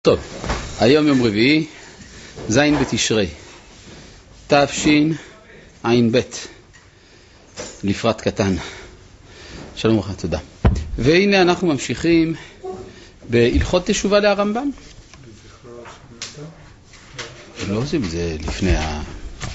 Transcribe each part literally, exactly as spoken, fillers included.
טוב, היום יום רביעי, זין בתשרי, תשע"ב, לפרט קטן. שלום לך, תודה. והנה אנחנו ממשיכים בהלכות תשובה להרמב"ם. לא עושים זה לפני ה...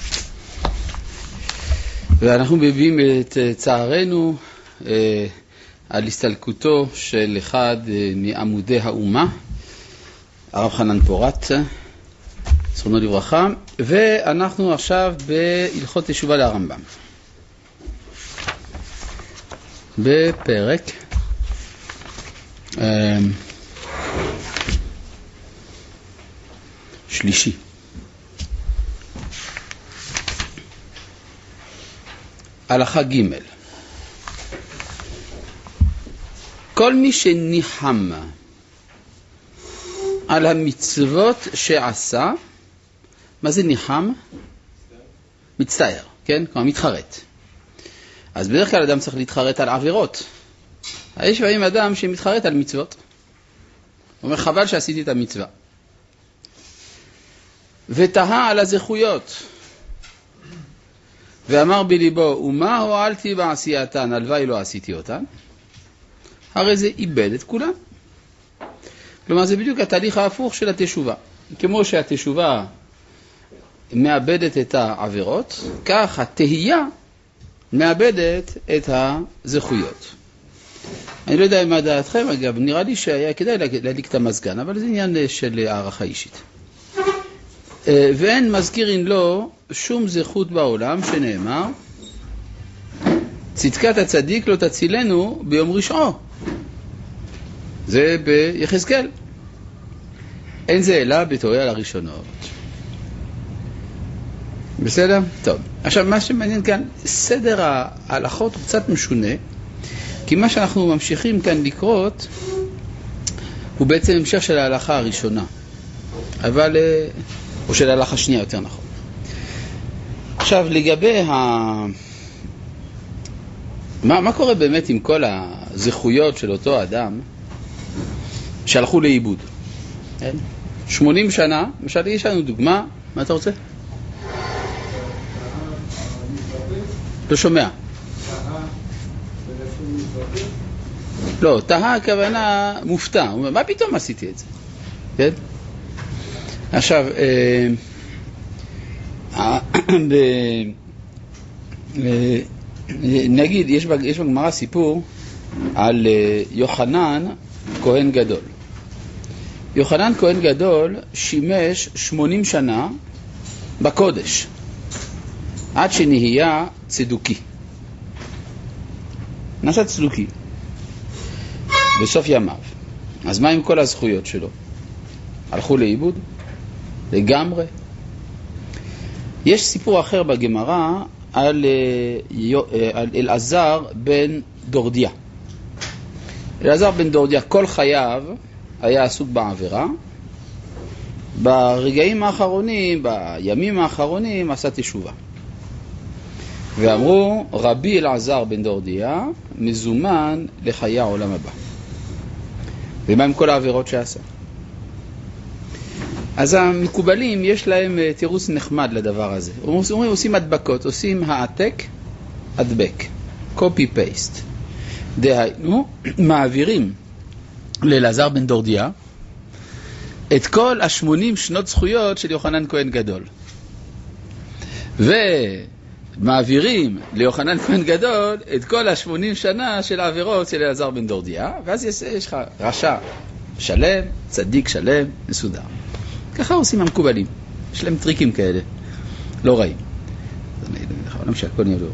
ואנחנו מביאים את צערנו אה, על הסתלקותו של אחד אה, מעמודי האומה, הרב חנן פורת, זכרונו לברכה, ואנחנו עכשיו בהלכות תשובה להרמב"ם. בפרק אה, שלישי. הלכה ג' כל מי שניחם על המצוות שעשה, מה זה ניחם? מצטער, כן? כלומר מתחרט. אז בדרך כלל אדם צריך להתחרט על עבירות. יש פעמים אדם שמתחרט על מצוות. הוא אומר, חבל שעשיתי את המצווה. ותהה על הזכויות. ואמר בליבו, ומה הועלתי בעשייתן, הלוואי לא עשיתי אותן? הרי זה איבד את כולם. כלומר, זה בדיוק התהליך ההפוך של התשובה. כמו שהתשובה מאבדת את העבירות, כך התהייה מאבדת את הזכויות. אני לא יודע מה דעתכם, אגב, נראה לי שהיה כדאי להדליק את המזגן, אבל זה עניין של הערכה אישית. ואין מזכירין לו שום זכות בעולם שנאמר, צדקת הצדיק לא תצילנו ביום רשעו. זה ביחזקאל. אין זה אלא בתורה על הראשונות. בסדר? טוב. עכשיו, מה שמעניין כאן, סדר ההלכות הוא קצת משונה, כי מה שאנחנו ממשיכים כאן לקרות, הוא בעצם המשך של ההלכה הראשונה. אבל, או של ההלכה השנייה יותר נכון. עכשיו, לגבי ה... מה, מה קורה באמת עם כל הזכויות של אותו אדם שהלכו לאיבוד? שמונים שנה, למשל, יש לנו דוגמה, מה אתה רוצה? לא שומע. לא, תהה הכוונה מופתע. הוא אומר, מה פתאום עשיתי את זה? כן? עכשיו, נגיד, יש בגמרא סיפור על יוחנן כהן גדול. יוחנן כהן גדול שימש שמונים שנה בקודש, עד שנהיה צדוקי. נעשה צדוקי בסוף ימיו. אז מה עם כל הזכויות שלו? הלכו לאיבוד? לגמרי. יש סיפור אחר בגמרא על, על אלעזר בן דורדיה. אלעזר בן דורדיה כל חייו היה עסוק בעבירה. ברגעים האחרונים, בימים האחרונים, עשה תשובה. ואמרו, רבי אלעזר בן דורדיה מזומן לחיי העולם הבא. ומה עם כל העבירות שעשה? אז המקובלים יש להם תירוץ נחמד לדבר הזה. אומרים, עושים הדבקות, עושים העתק, הדבק, copy paste. דהיינו, מעבירים לאלעזר בן דורדיה את כל השמונים שנות זכויות של יוחנן כהן גדול. ומעבירים ליוחנן כהן גדול את כל השמונים שנה של העבירות של אלעזר בן דורדיה, ואז יש, יש לך רשע שלם, צדיק שלם, מסודר. ככה עושים המקובלים. יש להם טריקים כאלה. לא רעים. לא משל, הכל נהיה לו.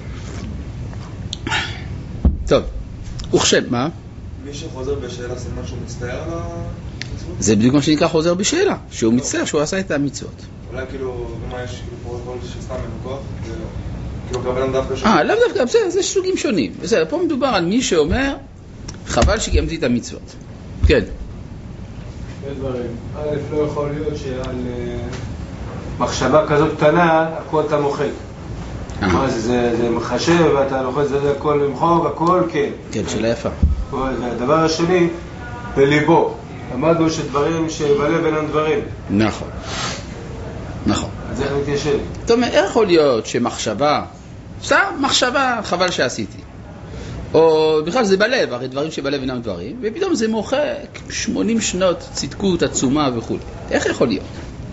טוב. וכשם, מה? מי שחוזר בשאלה זה משהו מצטער על המצוות? זה בדיוק מה שנקרא חוזר בשאלה. שהוא מצטער שהוא עשה את המצוות. אולי כאילו, מה יש כאילו פרוטוקול שסתם מנוקות? כאילו כוון דווקא שם? אה, לאו דווקא, בסדר, זה סוגים שונים. בסדר, פה מדובר על מי שאומר, חבל שקיימתי את המצוות. כן. דברים. א', לא יכול להיות שעל מחשבה כזאת קטנה, הכל אתה מוחק. זה מחשב, ואתה לוחץ זה הכל למחוק, הכל כן. כן, שאלה יפה. הדבר השני, בליבו. למדנו שדברים שיבלה בין הדברים. נכון. נכון. אז איך מתיישב? זאת אומרת, איך יכול להיות שמחשבה, סתם מחשבה, חבל שעשיתי. או בכלל זה בלב, הרי דברים שבלב אינם דברים, ופתאום זה מוחק שמונים שנות צדקות עצומה וכו'. איך יכול להיות?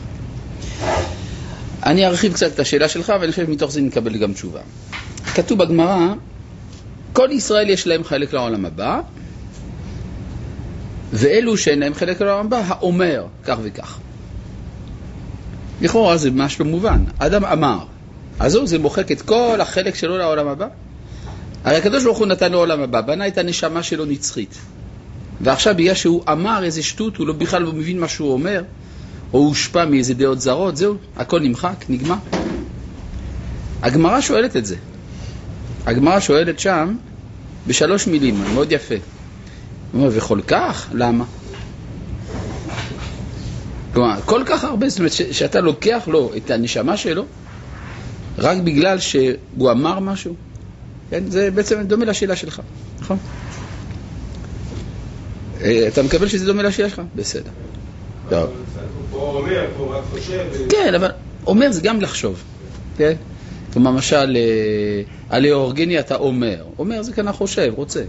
אני ארחיב קצת את השאלה שלך, ואני חושב שמתוך זה נקבל גם תשובה. כתוב בגמרא, כל ישראל יש להם חלק לעולם הבא, ואלו שאין להם חלק לעולם הבא, האומר כך וכך. לכאורה זה ממש לא מובן. אדם אמר, אז הוא זה מוחק את כל החלק שלו לעולם הבא. הרי הקדוש ברוך הוא נתן לו עולם הבא, בנה את הנשמה שלו נצחית. ועכשיו בגלל שהוא אמר איזה שטות, הוא לא בכלל לא מבין מה שהוא אומר, או הוא הושפע מאיזה דעות זרות, זהו, הכל נמחק, נגמר. הגמרא שואלת את זה. הגמרא שואלת שם בשלוש מילים, מאוד יפה. הוא אומר, וכל כך? למה? כלומר, כל כך הרבה, זאת אומרת, ש- שאתה לוקח לו את הנשמה שלו, רק בגלל שהוא אמר משהו. כן? זה בעצם דומה לשאלה שלך, נכון? אתה מקבל שזה דומה לשאלה שלך? בסדר. טוב. הוא אומר, הוא רק חושב. כן, אבל אומר זה גם לחשוב. כן? כלומר, למשל, על אורגני אתה אומר. אומר זה כאן חושב, רוצה.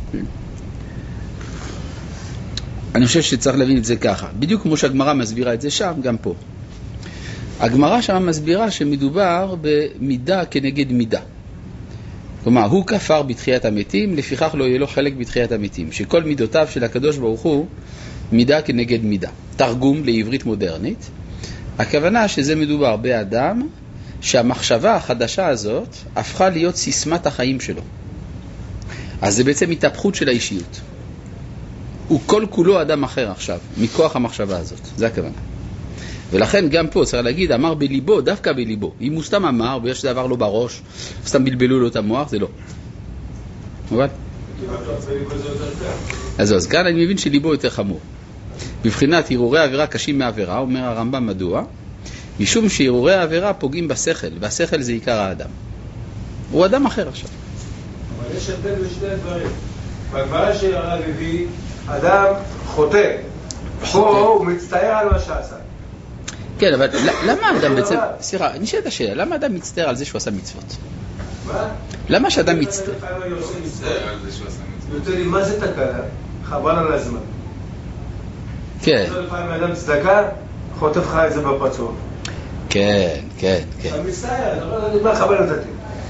אני חושב שצריך להבין את זה ככה. בדיוק כמו שהגמרא מסבירה את זה שם, גם פה. הגמרא שם מסבירה שמדובר במידה כנגד מידה. כלומר, הוא כפר בתחיית המתים, לפיכך לא יהיה לו חלק בתחיית המתים. שכל מידותיו של הקדוש ברוך הוא מידה כנגד מידה. תרגום לעברית מודרנית. הכוונה שזה מדובר באדם שהמחשבה החדשה הזאת הפכה להיות סיסמת החיים שלו. אז זה בעצם התהפכות של האישיות. הוא כל כולו אדם אחר עכשיו, מכוח המחשבה הזאת. זה הכוונה. ולכן גם פה צריך להגיד, אמר בליבו, דווקא בליבו. אם הוא סתם אמר, ויש שזה עבר לו בראש, סתם בלבלו לו את המוח, זה לא. מובן? אז אז כאן אני מבין שליבו יותר חמור. בבחינת הרהורי העבירה קשים מהעבירה, אומר הרמב"ם מדוע? משום שהרהורי העבירה פוגעים בשכל, והשכל זה עיקר האדם. הוא אדם אחר עכשיו. אבל יש הבדל בשני הדברים. בגמרא שהרב הביא, אדם חוטא. פה הוא מצטער על מה שעשה. כן, אבל למה אדם בעצם... סליחה, נשאלת השאלה, למה אדם מצטער על זה שהוא עשה מצוות? מה? למה שאדם מצטער? מצטער על זה שהוא עשה מצוות. יותר לי, מה זה תקלה? חבל על הזמן. כן. לפעמים אדם צדקה, חוטף לך את זה בפצוע. כן, כן, כן. אתה מצטער, אתה אומר, אני מה חבל אותי.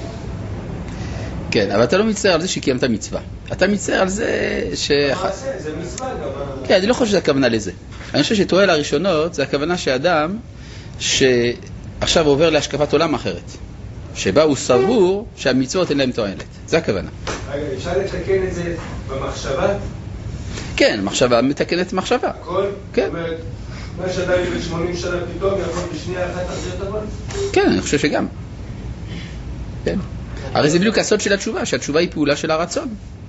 כן, אבל אתה לא מצטער על זה שקיימת מצווה. אתה מצטער על זה ש... זה מצווה גם. כן, אני לא חושב שזה הכוונה לזה. אני חושב שתועל הראשונות זה הכוונה שאדם שעכשיו עובר להשקפת עולם אחרת. שבה הוא סבור שהמצוות אין להם תועלת. זה הכוונה. רגע, אפשר לתקן את זה במחשבה? כן, מחשבה מתקנת מחשבה. הכל? כן. זאת אומרת, מה שאדם יביא שמונים שנה פתאום יכול בשנייה אחת להחזיר את הכל? כן, אני חושב שגם. כן. הרי זה בדיוק הסוד של התשובה, שהתשובה היא פעולה של הרצון.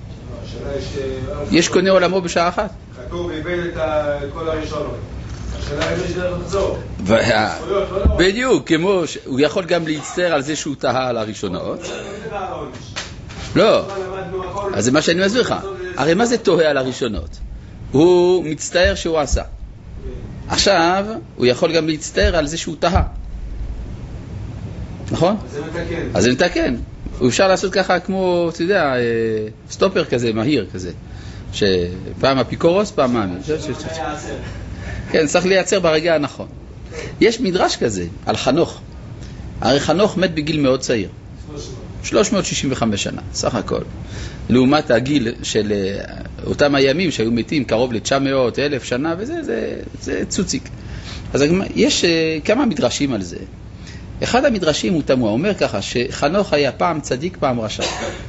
יש קונה עולמו בשעה אחת. כתוב, איבד את כל הראשונות. השאלה אם יש דרך לחזור. בדיוק, כמו הוא יכול גם להצטער על זה שהוא תהה על הראשונות. לא, אז זה מה שאני מסביר לך. הרי מה זה תוהה על הראשונות? הוא מצטער שהוא עשה. עכשיו הוא יכול גם להצטער על זה שהוא תהה. נכון? אז זה מתקן. אז זה מתקן. הוא אפשר לעשות ככה כמו, אתה יודע, סטופר כזה, מהיר כזה. שפעם אפיקורוס, פעם מאמין. כן, צריך לייצר ברגע הנכון. יש מדרש כזה על חנוך. הרי חנוך מת בגיל מאוד צעיר. שלוש מאות שישים וחמש שנה, סך הכל. לעומת הגיל של אותם הימים שהיו מתים קרוב ל-תשע מאות אלף שנה, וזה זה, זה צוציק. אז יש כמה מדרשים על זה. אחד המדרשים הוא תמוה, אומר ככה, שחנוך היה פעם צדיק, פעם רשע.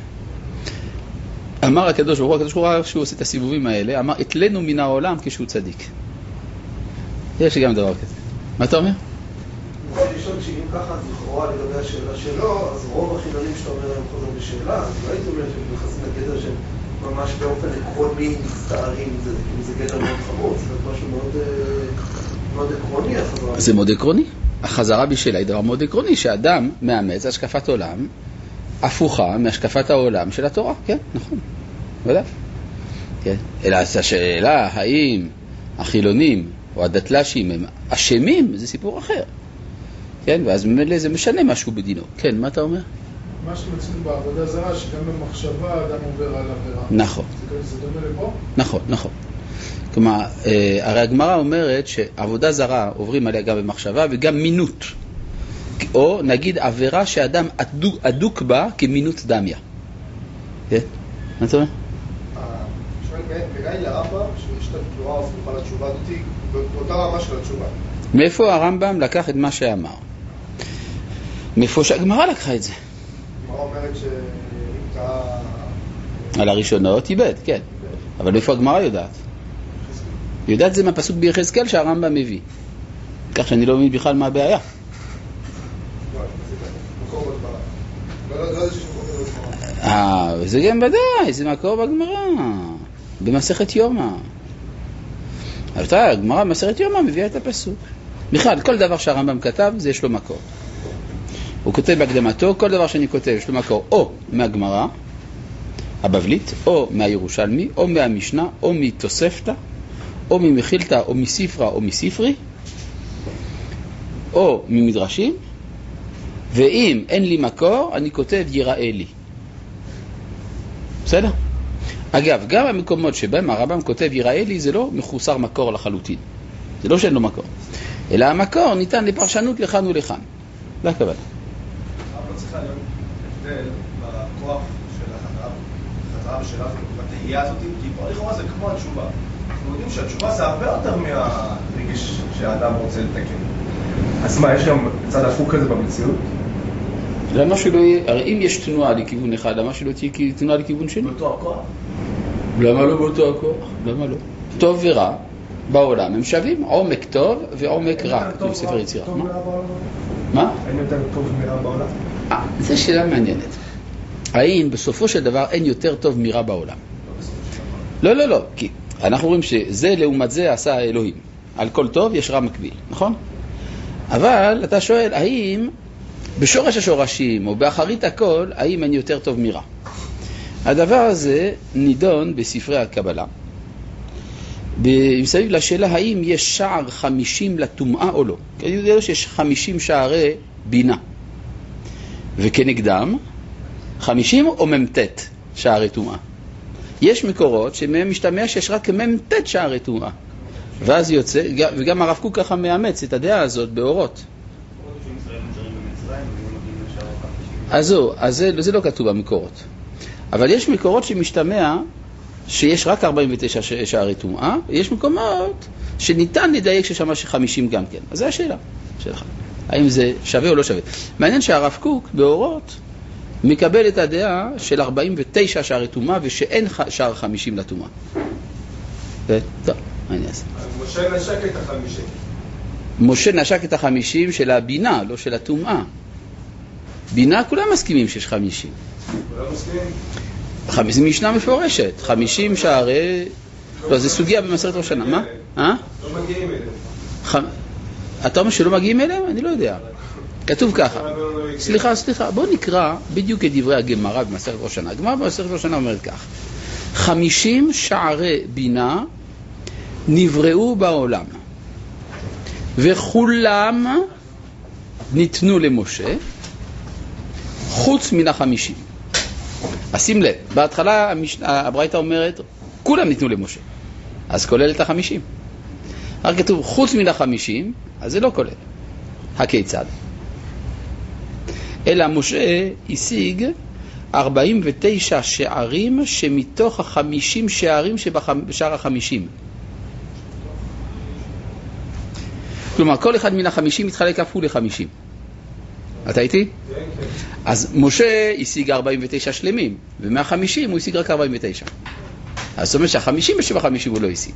אמר הקדוש ברוך הוא, הקדוש ברוך הוא, כשהוא עושה את הסיבובים האלה, אמר, אתלנו מן העולם כשהוא צדיק. יש גם דבר כזה. מה אתה אומר? אני רוצה לשאול שאם ככה, אז לכאורה לגבי השאלה שלו, אז רוב החילונים שאתה אומר הם חוזרים בשאלה, אז לא הייתי אומר שהם נכנסים לגדר שהם ממש באופן עקרוני מצטערים, זה גדר מאוד חמור, זה משהו מאוד עקרוני החזרה. זה מאוד עקרוני. החזרה בשאלה היא דבר מאוד עקרוני, שאדם מאמץ השקפת עולם הפוכה מהשקפת העולם של התורה. כן, נכון. ודאי. כן. אלא השאלה, האם החילונים או הדתל"שים הם אשמים, זה סיפור אחר. כן, ואז ממילא זה משנה משהו בדינו. כן, מה אתה אומר? מה שמצאים בעבודה זרה, שגם במחשבה אדם עובר על עבירה. נכון. זה, זה דומה לפה? נכון, נכון. כלומר, הרי הגמרא אומרת שעבודה זרה עוברים עליה גם במחשבה וגם מינות. או נגיד עבירה שאדם אדוק, אדוק בה כמינות דמיה. כן? מה אתה אומר? שואל, בגלל לרמב"ם, שיש את התנועה הפוכה לתשובה דתי, באותה רמה של התשובה. מאיפה הרמב"ם לקח את מה שאמר? מאיפה שהגמרא לקחה את זה? הגמרא אומרת שאם אתה... על הראשונות איבד, כן. אבל מאיפה הגמרא יודעת? יודעת זה מהפסוק ביחזקאל שהרמב"ם מביא. כך שאני לא מבין בכלל מה הבעיה. אה, זה גם ודאי, זה מקור בגמרא, במסכת יומא. אבל אתה, הגמרא במסכת יומא מביאה את הפסוק. בכלל, כל דבר שהרמב"ם כתב, זה יש לו מקור. הוא כותב בהקדמתו, כל דבר שאני כותב, יש לו מקור או מהגמרא, הבבלית, או מהירושלמי, או מהמשנה, או מתוספתא, או ממחילתא, או מספרא, או מספרי, או ממדרשים, ואם אין לי מקור, אני כותב יראה לי. בסדר? אגב, גם המקומות שבהם הרמב"ם כותב יראה לי, זה לא מחוסר מקור לחלוטין. זה לא שאין לו מקור. אלא המקור ניתן לפרשנות לכאן ולכאן. זה הכוונה. אבל לא צריכה להיות הבדל בכוח של החזרה בשאלה הזאת, בתהייה הזאת, כי פה לכאורה זה כמו התשובה. אנחנו יודעים שהתשובה זה הרבה יותר מהרגש שהאדם רוצה לתקן. אז מה, יש גם צד הפוך כזה במציאות? למה שלא יהיה, הרי אם יש תנועה לכיוון אחד, למה שלא תהיה תנועה לכיוון שני? באותו הכוח? למה לא באותו הכוח? למה לא? טוב ורע בעולם הם שווים, עומק טוב ועומק רע, כתוב בספר יצירה. מה? אין יותר טוב מרע בעולם? אה, זו שאלה מעניינת. האם בסופו של דבר אין יותר טוב מרע בעולם? לא, לא, לא, כי אנחנו רואים שזה לעומת זה עשה האלוהים. על כל טוב יש רע מקביל, נכון? אבל אתה שואל, האם בשורש השורשים או באחרית הכל, האם אין יותר טוב מרע? הדבר הזה נידון בספרי הקבלה. מסביב לשאלה האם יש שער חמישים לטומאה או לא. כי אני יודע שיש חמישים שערי בינה. וכנגדם, חמישים או ממתת שערי טומאה. יש מקורות שמהם משתמע שיש רק ממתת שערי טומאה. ואז יוצא, וגם הרב קוק ככה מאמץ את הדעה הזאת באורות. אז זו, אז זה, זה לא כתוב במקורות. אבל יש מקורות שמשתמע שיש רק ארבעים ותשע שערי טומאה, יש מקומות שניתן לדייק ששם חמישים גם כן. אז זו השאלה שלך. האם זה שווה או לא שווה? מעניין שהרב קוק באורות מקבל את הדעה של ארבעים ותשע שערי טומאה ושאין שער חמישים לטומאה. טוב, אני אעשה. משה נשק את החמישים. משה נשק את החמישים של הבינה, לא של הטומאה. בינה כולם מסכימים שיש חמישים. כולם מסכימים? חמישים משנה מפורשת. חמישים שערי... לא, זה סוגיה במסכת ראש השנה. מה? אה? לא מגיעים אליהם. אתה אומר שלא מגיעים אליהם? אני לא יודע. כתוב ככה. סליחה, סליחה. בוא נקרא בדיוק את דברי הגמרא במסכת ראש השנה. הגמרא במסכת ראש השנה אומרת כך. חמישים שערי בינה נבראו בעולם. וכולם ניתנו למשה חוץ מן החמישים. אז שים לב, בהתחלה הברייתא אומרת כולם ניתנו למשה, אז כולל את החמישים. רק כתוב חוץ מן החמישים, אז זה לא כולל. הכיצד? אלא משה השיג ארבעים ותשע שערים שמתוך החמישים שערים שבשאר החמישים. כלומר, כל אחד מן החמישים מתחלק אף הוא לחמישים. אתה איתי? אז משה השיג ארבעים ותשע שלמים, ומהחמישים הוא השיג רק ארבעים ותשע. אז זאת אומרת שהחמישים שבחמישים הוא לא השיג.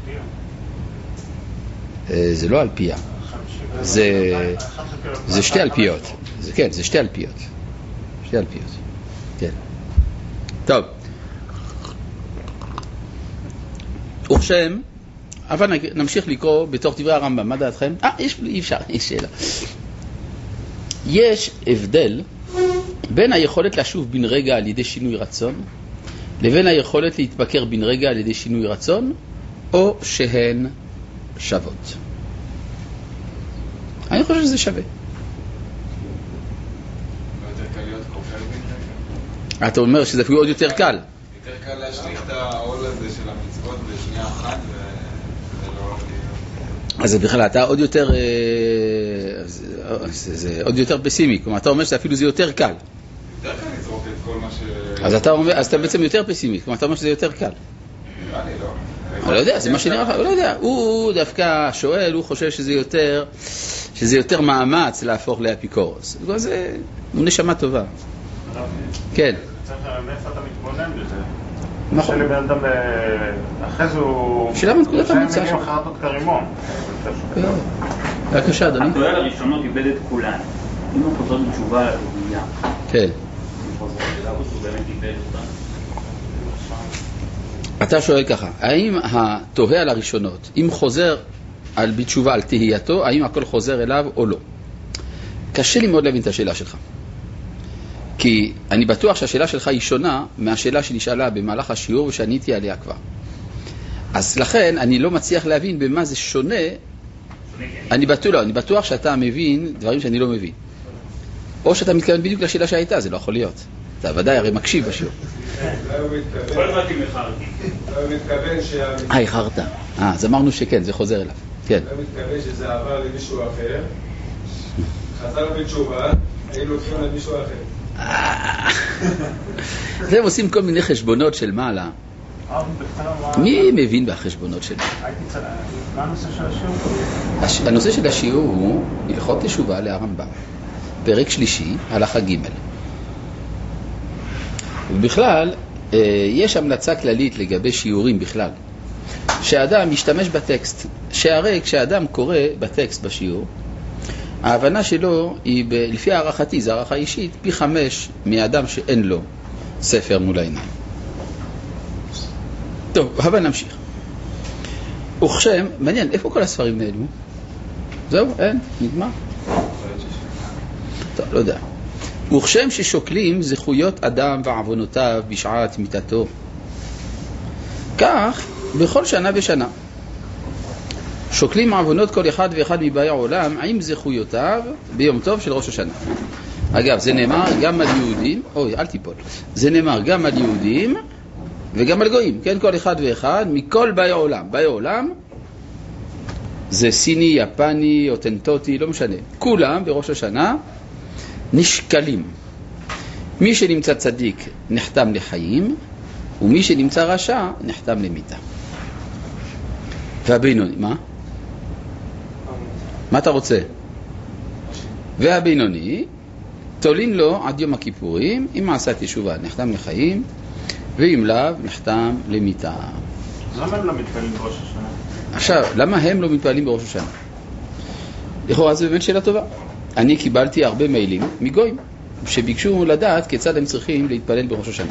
זה לא על פיה. זה, זה שתי אלפיות. זה, כן, זה שתי אלפיות. שתי אלפיות. כן. טוב. וכשם, אבל נמשיך לקרוא בתוך דברי הרמב"ם. מה דעתכם? אה, יש, אי אפשר, יש שאלה. יש הבדל בין היכולת לשוב בן רגע על ידי שינוי רצון לבין היכולת להתפקר בן רגע על ידי שינוי רצון, או שהן שוות. אני חושב שזה שווה. אתה אומר שזה אפילו עוד יותר קל. יותר קל להשליך את העול הזה של המצוות בשנייה אחת ולא... אז בכלל אתה עוד יותר זה עוד יותר פסימי, כלומר אתה אומר שאפילו זה יותר קל. יותר קל לזרוק את כל מה ש... אז אתה אומר, אז אתה בעצם יותר פסימי, כלומר אתה אומר שזה יותר קל. אני לא. אני לא יודע, זה מה שנראה לך, הוא לא יודע. הוא דווקא שואל, הוא חושב שזה יותר שזה יותר מאמץ להפוך לאפיקורוס. זה הוא נשמה טובה. כן. מאיפה אתה מתבונן בזה? נכון. שלבן אדם אחרי זה הוא... שאלה מנקודת המוצא שם. שם חרטות כרימון. בבקשה, אדוני. הטועל הראשונות איבד את כולן. אם הוא חוזר בתשובה לרבייה. כן. אתה שואל ככה, האם התוהה על הראשונות, אם חוזר על בתשובה על תהייתו, האם הכל חוזר אליו או לא? קשה לי מאוד להבין את השאלה שלך. כי אני בטוח שהשאלה שלך היא שונה מהשאלה שנשאלה במהלך השיעור ושעניתי עליה כבר. אז לכן אני לא מצליח להבין במה זה שונה. אני בטוח, לא, אני בטוח שאתה מבין דברים שאני לא מבין. או שאתה מתכוון בדיוק לשאלה שהייתה, זה לא יכול להיות. אתה ודאי הרי מקשיב בשיעור. כל באתי מחרתי. לא מתכוון שה... אה, איחרת. אה, אז אמרנו שכן, זה חוזר אליו. כן. לא מתכוון שזה עבר למישהו אחר, חזר בתשובה, היו לוקחים למישהו אחר. הם עושים כל מיני חשבונות של מעלה. מי מבין בחשבונות שלו? מה הנושא של השיעור? הנושא של השיעור הוא הלכות תשובה להרמב"ם. פרק שלישי, הלכה ג'. ובכלל, יש המלצה כללית לגבי שיעורים בכלל. שהאדם משתמש בטקסט. שהרי כשאדם קורא בטקסט בשיעור, ההבנה שלו היא, ב... לפי הערכתי, זו הערכה אישית, פי חמש מאדם שאין לו ספר מול העיניים. טוב, אבל נמשיך. וכשם, מעניין, איפה כל הספרים נעלמו? זהו, אין, נגמר. טוב, לא יודע. וכשם ששוקלים זכויות אדם ועוונותיו בשעת מיתתו, כך בכל שנה ושנה שוקלים עוונות כל אחד ואחד מבאי העולם עם זכויותיו ביום טוב של ראש השנה. אגב, זה נאמר גם על יהודים, אוי, אל תיפול. זה נאמר גם על יהודים וגם על גויים, כן? כל אחד ואחד מכל באי העולם. באי העולם זה סיני, יפני, אותנטוטי, לא משנה. כולם בראש השנה נשקלים. מי שנמצא צדיק נחתם לחיים, ומי שנמצא רשע נחתם למיתה. והבינוני, מה? מה אתה רוצה? והבינוני תולין לו עד יום הכיפורים, אם עשה תשובה נחתם לחיים, ואם לאו נחתם למיתה. למה הם לא מתפעלים בראש השנה? עכשיו, למה הם לא מתפעלים בראש השנה? לכאורה זה באמת שאלה טובה. אני קיבלתי הרבה מיילים מגויים שביקשו לדעת כיצד הם צריכים להתפלל בראש השנה.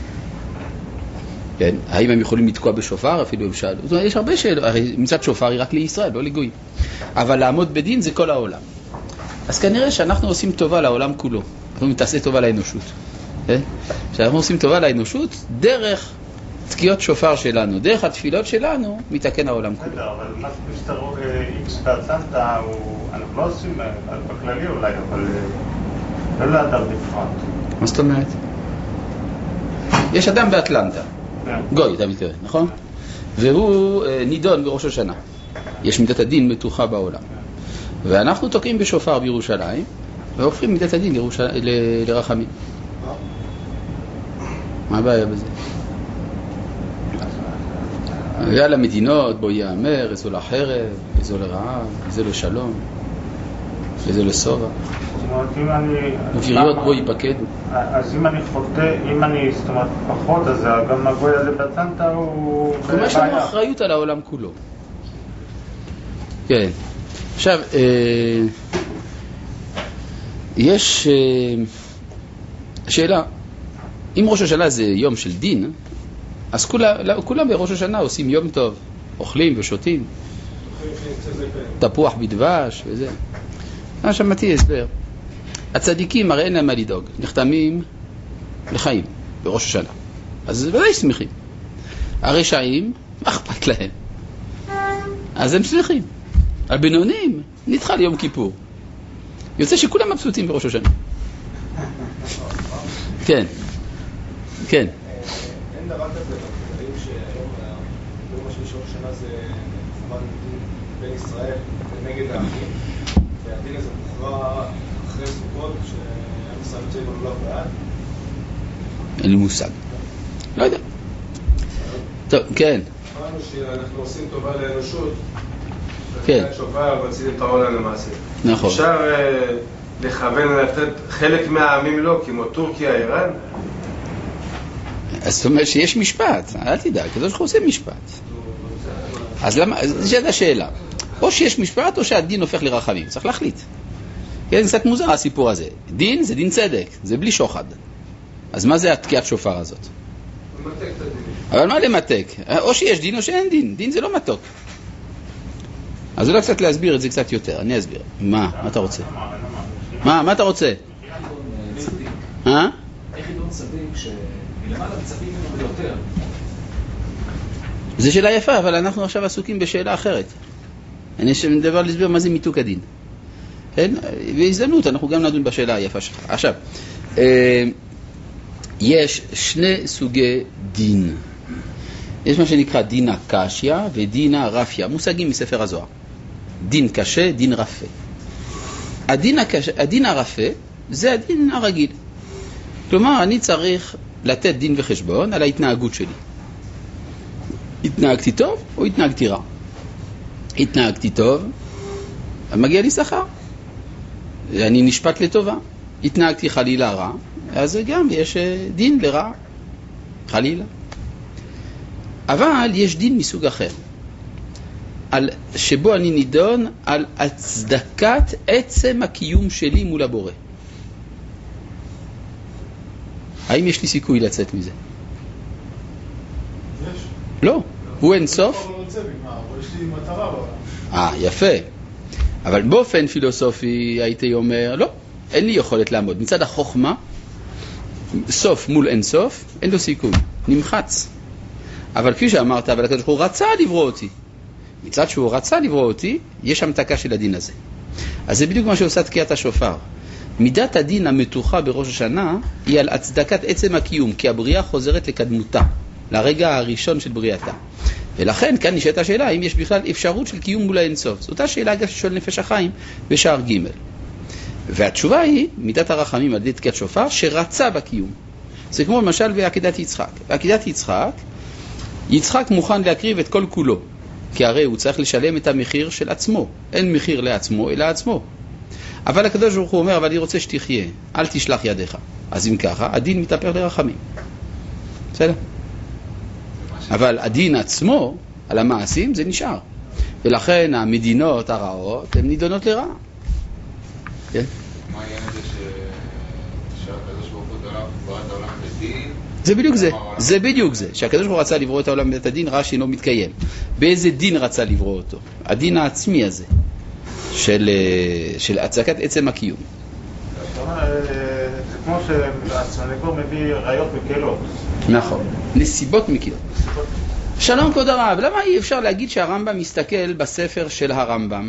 כן, האם הם יכולים לתקוע בשופר? אפילו הם שאלו. זאת אומרת, יש הרבה שאלות. הרי מצד שופר היא רק לישראל, לא לגויים. אבל לעמוד בדין זה כל העולם. אז כנראה שאנחנו עושים טובה לעולם כולו. אנחנו מתעשה טובה לאנושות. כן? שאנחנו עושים טובה לאנושות דרך תקיעות שופר שלנו, דרך התפילות שלנו, מתקן העולם כולו. אבל מה שאתה רואה, אם באטלנטה, אנחנו לא עושים בכללי אולי, אבל לא לאדם בפרט. מה זאת אומרת? יש אדם באטלנטה. גוי, אתה מתכוון, נכון? והוא נידון בראש השנה. יש מידת הדין מתוחה בעולם. ואנחנו תוקעים בשופר בירושלים, והופכים מידת הדין לרחמים. מה הבעיה בזה? ועל המדינות בו יאמר, איזו לחרב, איזו לרעב, איזו לשלום, איזו לסובה. ופריות בו ייפקדו. אז אם אני חוטא, אם אני, זאת אומרת, פחות, אז גם הגוי הזה באטלנטה הוא... כלומר, יש לנו אחריות על העולם כולו. כן. עכשיו, יש שאלה, אם ראש השנה זה יום של דין, אז כולם, כולם בראש השנה עושים יום טוב, אוכלים ושותים, תפוח בדבש וזה. אני שמעתי הסבר. הצדיקים הרי אין להם מה לדאוג, נחתמים לחיים בראש השנה, אז ודאי שמחים. הרשעים, מה אכפת להם? אז הם שמחים. הבינונים נדחה ליום כיפור. יוצא שכולם מבסוטים בראש השנה. כן. כן. אין דבר כזה, אבל שהיום, יום השני של ראש השנה זה זמן בין ישראל ונגד העמים, והדין הזה מוכרע אחרי סוכות, שהעם ישראל יוצא עם הלולב בעד. אין לי מושג. לא יודע. טוב, כן. אמרנו שאנחנו עושים טובה לאנושות, כן. שופר ומצילים את העולם למעשה. נכון. אפשר לכוון לתת חלק מהעמים לא, כמו טורקיה, איראן? אז זאת אומרת שיש משפט, אל תדאג, כזו שאנחנו עושים משפט. אז למה, זו השאלה. או שיש משפט או שהדין הופך לרחמים, צריך להחליט. כן, זה קצת מוזר הסיפור הזה. דין זה דין צדק, זה בלי שוחד. אז מה זה התקיעת שופר הזאת? למתק את הדין. אבל מה למתק? או שיש דין או שאין דין. דין זה לא מתוק. אז אולי קצת להסביר את זה קצת יותר. אני אסביר. מה? מה אתה רוצה? מה? מה אתה רוצה? אה? איך עידון צדיק שמלמעלה מצפים ממנו ביותר? זו שאלה יפה, אבל אנחנו עכשיו עסוקים בשאלה אחרת. אני מדבר להסביר מה זה מיתוק הדין. כן? בהזדמנות אנחנו גם נדון בשאלה היפה שלך. עכשיו, יש שני סוגי דין. יש מה שנקרא דין הקשיא ודין הרפיה, מושגים מספר הזוהר. דין קשה, דין רפה. הדין, הקש... הדין הרפה זה הדין הרגיל. כלומר, אני צריך לתת דין וחשבון על ההתנהגות שלי. התנהגתי טוב או התנהגתי רע? התנהגתי טוב, מגיע לי שכר. אני נשפט לטובה. התנהגתי חלילה רע, אז גם יש דין לרע. חלילה. אבל יש דין מסוג אחר. על, שבו אני נידון על הצדקת עצם הקיום שלי מול הבורא. האם יש לי סיכוי לצאת מזה? יש. לא. הוא אין סוף. לא רוצה במה, אבל יש לי מטרה בעולם. אה, יפה. אבל באופן פילוסופי הייתי אומר, לא, אין לי יכולת לעמוד. מצד החוכמה, סוף מול אין סוף, אין לו סיכוי. נמחץ. אבל כפי שאמרת, אבל הקדוש ברוך הוא רצה לברוא אותי. מצד שהוא רצה לברוא אותי, יש המתקה של הדין הזה. אז זה בדיוק מה שעושה תקיעת השופר. מידת הדין המתוחה בראש השנה היא על הצדקת עצם הקיום, כי הבריאה חוזרת לקדמותה, לרגע הראשון של בריאתה. ולכן כאן נשאלת השאלה, האם יש בכלל אפשרות של קיום מול האינסוף. זאת אותה שאלה אגב ששואל נפש החיים בשער ג'. והתשובה היא, מידת הרחמים על ידי תקיעת שופר, שרצה בקיום. זה כמו למשל בעקידת יצחק. בעקידת יצחק, יצחק מוכן להקריב את כל כולו, כי הרי הוא צריך לשלם את המחיר של עצמו. אין מחיר לעצמו, אלא עצמו. אבל הקדוש ברוך הוא אומר, אבל אני רוצה שתחיה, אל תשלח ידיך. אז אם ככה, הדין מתהפך לרחמים. בסדר? אבל הדין עצמו, על המעשים, זה נשאר. ולכן המדינות הרעות, הן נידונות לרעה. כן? מה העניין הזה שהקדוש ברוך הוא ברא את העולם בדין? זה בדיוק זה, זה בדיוק זה. שהקדוש ברוך הוא רצה לברוא את העולם בית הדין, רע שאינו מתקיים. באיזה דין רצה לברוא אותו? הדין העצמי הזה, של, של הצדקת עצם הקיום. זה כמו שהסנגור מביא ראיות מקלות. נכון, נסיבות מקלות. שלום כבוד הרב, למה אי אפשר להגיד שהרמב"ם מסתכל בספר של הרמב"ם?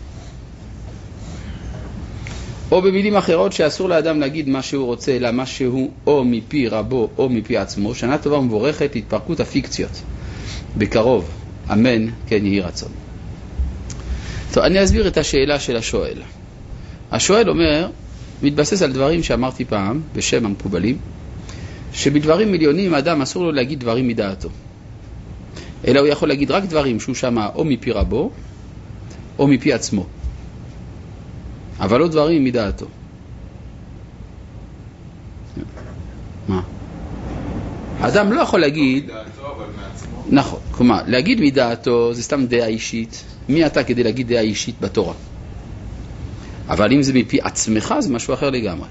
או במילים אחרות שאסור לאדם להגיד מה שהוא רוצה, אלא מה שהוא או מפי רבו או מפי עצמו. שנה טובה ומבורכת להתפרקות הפיקציות. בקרוב, אמן, כן יהי רצון. טוב, אני אסביר את השאלה של השואל. השואל אומר, מתבסס על דברים שאמרתי פעם, בשם המקובלים, שבדברים מיליונים האדם אסור לו להגיד דברים מדעתו. אלא הוא יכול להגיד רק דברים שהוא שמע או מפי רבו או מפי עצמו. אבל לא דברים מדעתו. מה? האדם לא יכול להגיד... נכון, כלומר, להגיד מדעתו זה סתם דעה אישית. מי אתה כדי להגיד דעה אישית בתורה? אבל אם זה מפי עצמך, זה משהו אחר לגמרי.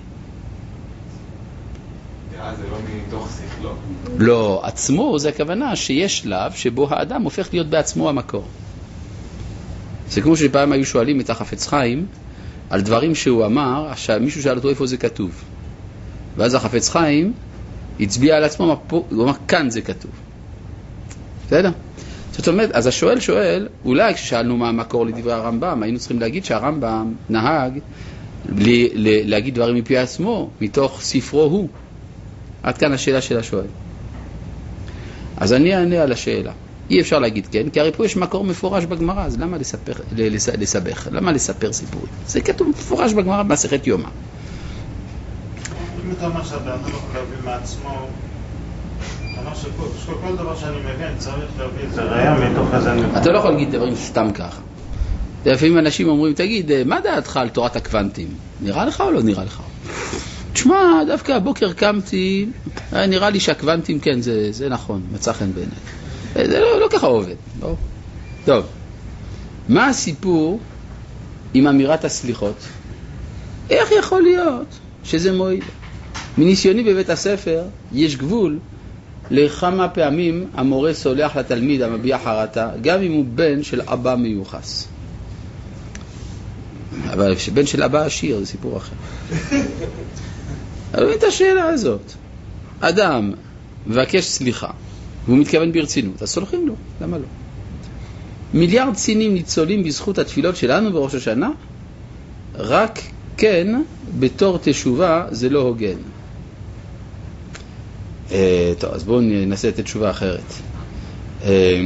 דעה זה לא מתוך שכלו. לא, עצמו זה הכוונה שיש שלב שבו האדם הופך להיות בעצמו המקור. זה כמו שפעם היו שואלים את החפץ חיים על דברים שהוא אמר, מישהו שאל אותו איפה זה כתוב. ואז החפץ חיים הצביע על עצמו, הוא אמר כאן זה כתוב. בסדר? זאת זאת אומרת, אז השואל שואל, אולי כששאלנו מה המקור לדברי הרמב"ם, היינו צריכים להגיד שהרמב"ם נהג להגיד דברים מפי עצמו, מתוך ספרו הוא. עד כאן השאלה של השואל. אז אני אענה על השאלה. אי אפשר להגיד כן, כי הרי פה יש מקור מפורש בגמרא, אז למה לספר, לסבך? למה לספר סיפורים? זה כתוב מפורש בגמרא במסכת יומא. אם אתה אומר שאתה לא יכול להביא מעצמו, אתה אומר שכל דבר שאני מבין צריך להביא את זה ראיה מתוך איזה נקודה. אתה לא יכול להגיד דברים סתם ככה. לפעמים אנשים אומרים, תגיד, מה דעתך על תורת הקוונטים? נראה לך או לא נראה לך? תשמע, דווקא הבוקר קמתי, נראה לי שהקוונטים, כן, זה, זה נכון, מצא חן בעיניי. זה לא, לא ככה עובד. לא. טוב, מה הסיפור עם אמירת הסליחות? איך יכול להיות שזה מועיל? מניסיוני בבית הספר יש גבול לכמה פעמים המורה סולח לתלמיד המביע חרטה, גם אם הוא בן של אבא מיוחס. אבל בן של אבא עשיר זה סיפור אחר. אבל את השאלה הזאת, אדם מבקש סליחה והוא מתכוון ברצינות, אז סולחים לו, למה לא? מיליארד סינים ניצולים בזכות התפילות שלנו בראש השנה, רק כן בתור תשובה זה לא הוגן. אה, טוב, אז בואו ננסה לתת תשובה אחרת. אה,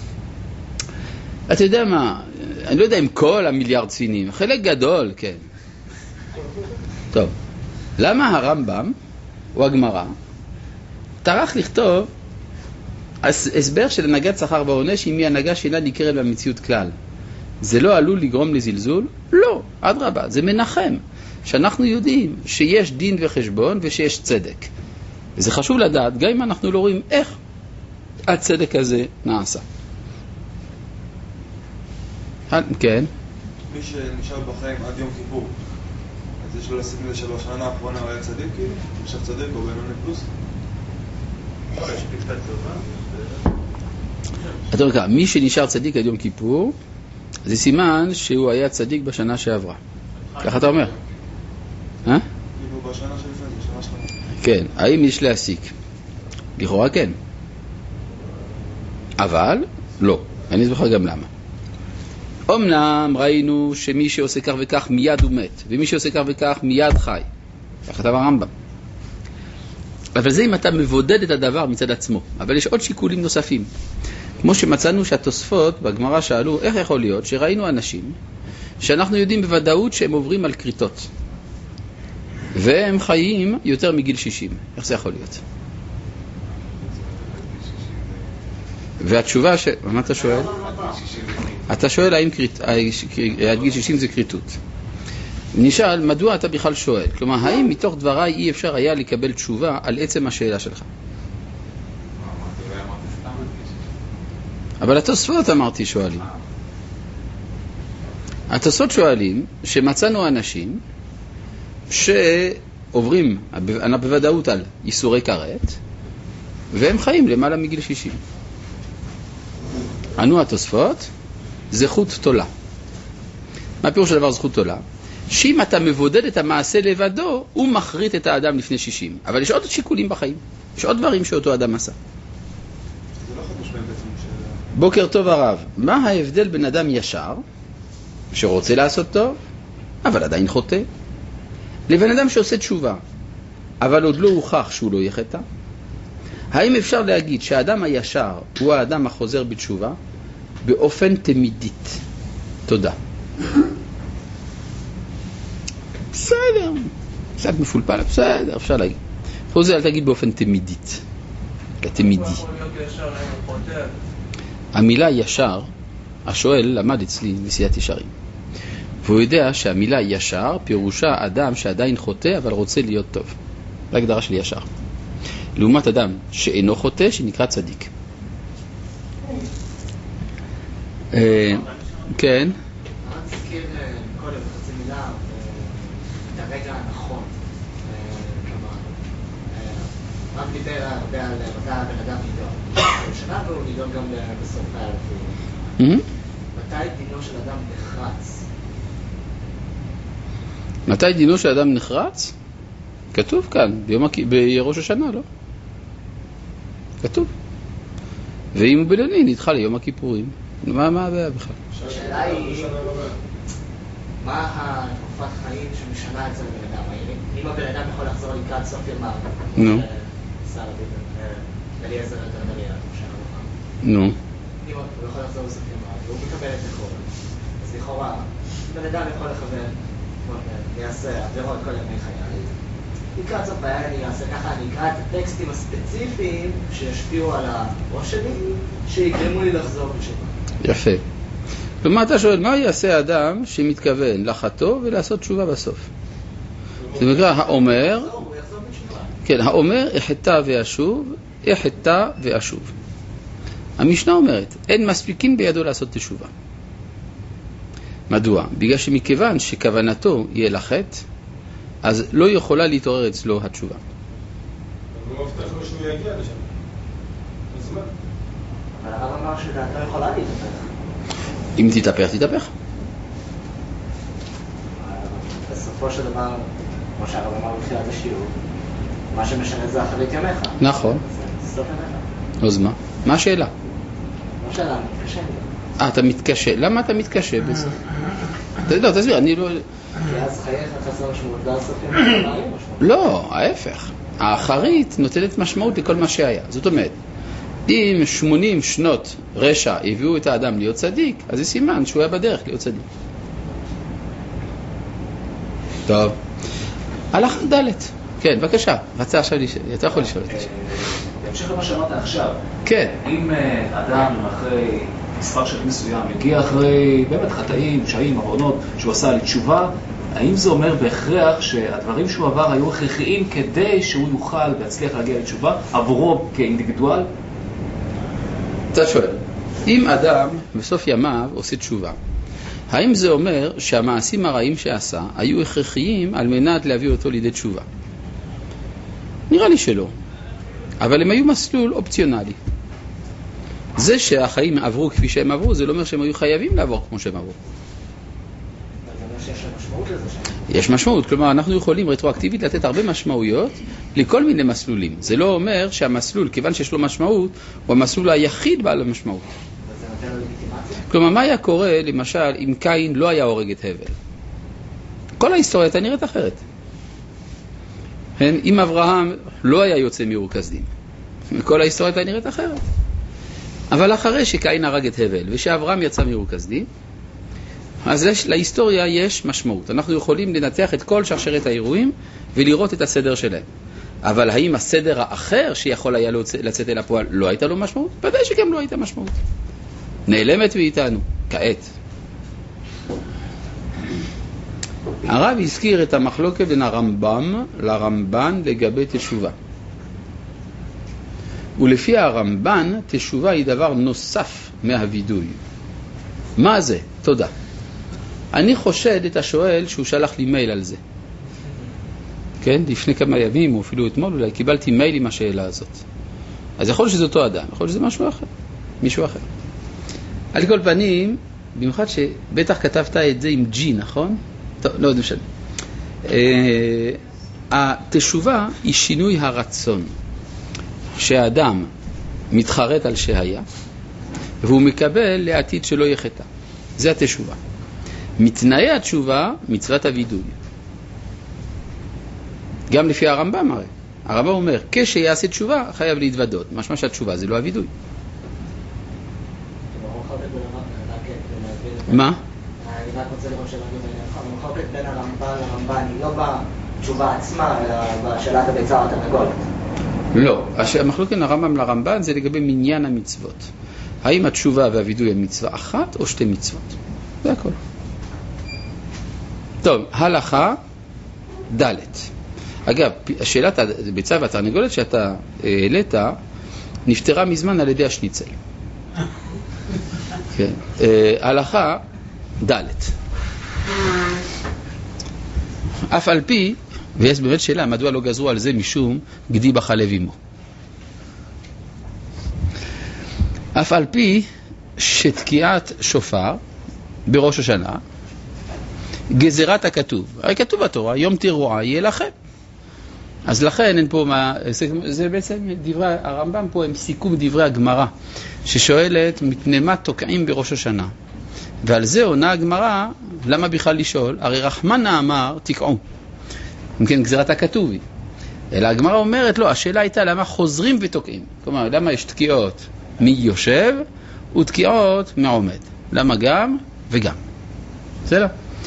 אתה יודע מה, אני לא יודע אם כל המיליארד סינים, חלק גדול, כן. טוב, למה הרמב"ם או הגמרא טרח לכתוב הסבר של הנהגת שכר ועונש אם היא הנהגה שאינה ניכרת במציאות כלל? זה לא עלול לגרום לזלזול? לא, אדרבה, זה מנחם שאנחנו יודעים שיש דין וחשבון ושיש צדק. וזה חשוב לדעת, גם אם אנחנו לא רואים איך הצדק הזה נעשה. כן? מי שנשאר בחיים עד יום כיפור, אז יש לו לשים לזה שלוש שנה האחרונה, הוא היה צדיק כאילו? נשאר צדיק או בינוני פלוס? אתה אומר, מי שנשאר צדיק עד יום כיפור, זה סימן שהוא היה צדיק בשנה שעברה. ככה אתה אומר? אה? כאילו בשנה שלפני, בשנה שלנו. כן, האם יש להסיק? לכאורה כן. אבל לא. אני אסביר גם למה. אמנם ראינו שמי שעושה כך וכך מיד הוא מת, ומי שעושה כך וכך מיד חי. כך כתב הרמב"ם. אבל זה אם אתה מבודד את הדבר מצד עצמו. אבל יש עוד שיקולים נוספים. כמו שמצאנו שהתוספות בגמרא שאלו, איך יכול להיות שראינו אנשים שאנחנו יודעים בוודאות שהם עוברים על קריטות, והם חיים יותר מגיל שישים. איך זה יכול להיות? והתשובה ש... מה אתה שואל? אתה שואל האם קריט... עד גיל שישים זה קריטות. נשאל, מדוע אתה בכלל שואל? כלומר, האם מתוך דבריי אי אפשר היה לקבל תשובה על עצם השאלה שלך? אבל התוספות אמרתי שואלים. התוספות שואלים שמצאנו אנשים שעוברים בוודאות על איסורי כרת, והם חיים למעלה מגיל שישים. ענו התוספות, זכות תולה. מה פירוש הדבר זכות תולה? שאם אתה מבודד את המעשה לבדו, הוא מחריט את האדם לפני שישים. אבל יש עוד שיקולים בחיים. יש עוד דברים שאותו אדם עשה. זה לא חדש בהם בעצם של... בוקר טוב הרב. מה ההבדל בין אדם ישר, שרוצה לעשות טוב, אבל עדיין חוטא, לבין אדם שעושה תשובה, אבל עוד לא הוכח שהוא לא יחטא? האם אפשר להגיד שהאדם הישר הוא האדם החוזר בתשובה באופן תמידית? תודה. בסדר, קצת מפולפל, בסדר, אפשר להגיד. חוזר, אל תגיד באופן תמידית. תמידי. המילה ישר, השואל למד אצלי נשיאת ישרים. והוא יודע שהמילה ישר פירושה אדם שעדיין חוטא אבל רוצה להיות טוב. זה הגדרה של ישר. לעומת אדם שאינו חוטא שנקרא צדיק. כן. תזכיר קודם חצי מילה את הרגע הנכון. כלומר, רק דיבר הרבה על מתי הבן אדם נידון. שנה והוא נידון גם בסוף הרפואה. מתי דינו של אדם נחרץ? מתי דינו של אדם נחרץ? כתוב כאן, ביום ראש השנה, לא? כתוב. ואם הוא בינוני, נדחה ליום הכיפורים. מה הבעיה בכלל? השאלה היא, מה התקופת חיים שמשנה אצל בן אדם? אם הבן אדם יכול לחזור לקראת סוף ימיו, נו. שר אליעזר הדריה, נו. אם הוא יכול לחזור לסוף ימיו, והוא מקבל את החול, אז לכאורה, בן אדם יכול לכוון, יעשה עבירות כל ימי חיי. לקראת סוף חיי אני אעשה ככה, אני אקרא את הטקסטים הספציפיים שישפיעו על הראש שלי, שיגרמו לי לחזור בתשובה. יפה. כלומר, אתה שואל, מה יעשה האדם שמתכוון לחטוא ולעשות תשובה בסוף? זה נקרא, האומר, כן, האומר, אחטא ואשוב, אחטא ואשוב. המשנה אומרת, אין מספיקים בידו לעשות תשובה. מדוע? בגלל שמכיוון שכוונתו יהיה לחטא, אז לא יכולה להתעורר אצלו התשובה. אבל הוא מבטח לו שהוא יגיע לשם. בזמן. אבל הרב אמר שדעתו יכולה להתהפך. אם תתהפך, תתהפך. בסופו של דבר, כמו שהרב אמר בתחילת השיעור, מה שמשנה זה אחרית ימיך. נכון. זה סוף ימיך. אז מה? מה השאלה? לא שאלה, אני מתקשה. אה, אתה מתקשה. למה אתה מתקשה בזה? לא, תסביר, אני לא... כי אז חייך חסר משמעות, ואז סוף ימיך לא יהיה משמעות. לא, ההפך. האחרית נותנת משמעות לכל מה שהיה. זאת אומרת, אם שמונים שנות רשע הביאו את האדם להיות צדיק, אז זה סימן שהוא היה בדרך להיות צדיק. טוב. הלך ד'. כן, בבקשה. רצה עכשיו לשאול. אתה יכול לשאול את זה. בהמשך למה שאמרת עכשיו. כן. אם אדם אחרי מספר שנים מסוים מגיע אחרי באמת חטאים, פשעים, עוונות, שהוא עשה לתשובה, האם זה אומר בהכרח שהדברים שהוא עבר היו הכרחיים כדי שהוא יוכל להצליח להגיע לתשובה עבורו כאינדיבידואל? אתה שואל, אם אדם בסוף ימיו עושה תשובה, האם זה אומר שהמעשים הרעים שעשה היו הכרחיים על מנת להביא אותו לידי תשובה? נראה לי שלא, אבל הם היו מסלול אופציונלי. זה שהחיים עברו כפי שהם עברו, זה לא אומר שהם היו חייבים לעבור כמו שהם עברו. יש משמעות, כלומר אנחנו יכולים רטרואקטיבית לתת הרבה משמעויות לכל מיני מסלולים. זה לא אומר שהמסלול, כיוון שיש לו משמעות, הוא המסלול היחיד בעל המשמעות. כלומר, מה היה קורה למשל אם קין לא היה הורג את הבל? כל ההיסטוריה הייתה נראית אחרת. אם אברהם לא היה יוצא מאור כסדים, כל ההיסטוריה הייתה נראית אחרת. אבל אחרי שקין הרג את הבל ושאברהם יצא מאור כסדים, אז יש, להיסטוריה יש משמעות. אנחנו יכולים לנתח את כל שרשרת האירועים ולראות את הסדר שלהם. אבל האם הסדר האחר שיכול היה לצאת אל הפועל לא הייתה לו משמעות? ודאי שגם לא הייתה משמעות. נעלמת ואיתנו, כעת. הרב הזכיר את המחלוקת בין הרמב"ם לרמב"ן לגבי תשובה. ולפי הרמב"ן, תשובה היא דבר נוסף מהווידוי. מה זה? תודה. אני חושד את השואל שהוא שלח לי מייל על זה. כן? לפני כמה ימים, או אפילו אתמול, אולי קיבלתי מייל עם השאלה הזאת. אז יכול להיות שזה אותו אדם, יכול להיות שזה משהו אחר, מישהו אחר. על כל פנים, במיוחד שבטח כתבת את זה עם ג'י, נכון? טוב, לא יודע משנה. אה, התשובה היא שינוי הרצון. שהאדם מתחרט על שהיה, והוא מקבל לעתיד שלא יחטא. זה התשובה. מתנאי התשובה, מצוות הוידוי. גם לפי הרמב"ם הרי. הרמב"ם אומר, כשיעשה תשובה, חייב להתוודות. משמע שהתשובה זה לא הוידוי. מה? אני רק רוצה לראות שלנו בעיניך. המחלוקת בין הרמב"ן לרמב"ן היא לא בתשובה עצמה, אלא בשאלת הביצה או התרנגולת. לא. המחלוקת בין הרמב"ם לרמב"ן זה לגבי מניין המצוות. האם התשובה והוידוי הם מצווה אחת או שתי מצוות? זה הכל. טוב, הלכה ד'. אגב, שאלת הביצה והתרנגולת שאתה העלית נפטרה מזמן על ידי השניצל. כן. הלכה ד'. אף על פי, ויש באמת שאלה, מדוע לא גזרו על זה משום גדי בחלב עמו. אף על פי שתקיעת שופר בראש השנה, גזירת הכתוב. הרי כתוב בתורה, יום תרועה יהיה לכם. אז לכן אין פה מה, זה, זה בעצם דברי, הרמב"ם פה הם סיכום דברי הגמרא, ששואלת מפני מה תוקעים בראש השנה. ועל זה עונה הגמרא, למה בכלל לשאול? הרי רחמנה אמר, תקעו. אם כן, גזירת הכתוב היא. אלא הגמרא אומרת, לא, השאלה הייתה למה חוזרים ותוקעים. כלומר, למה יש תקיעות מי יושב ותקיעות מעומד. למה גם וגם. בסדר?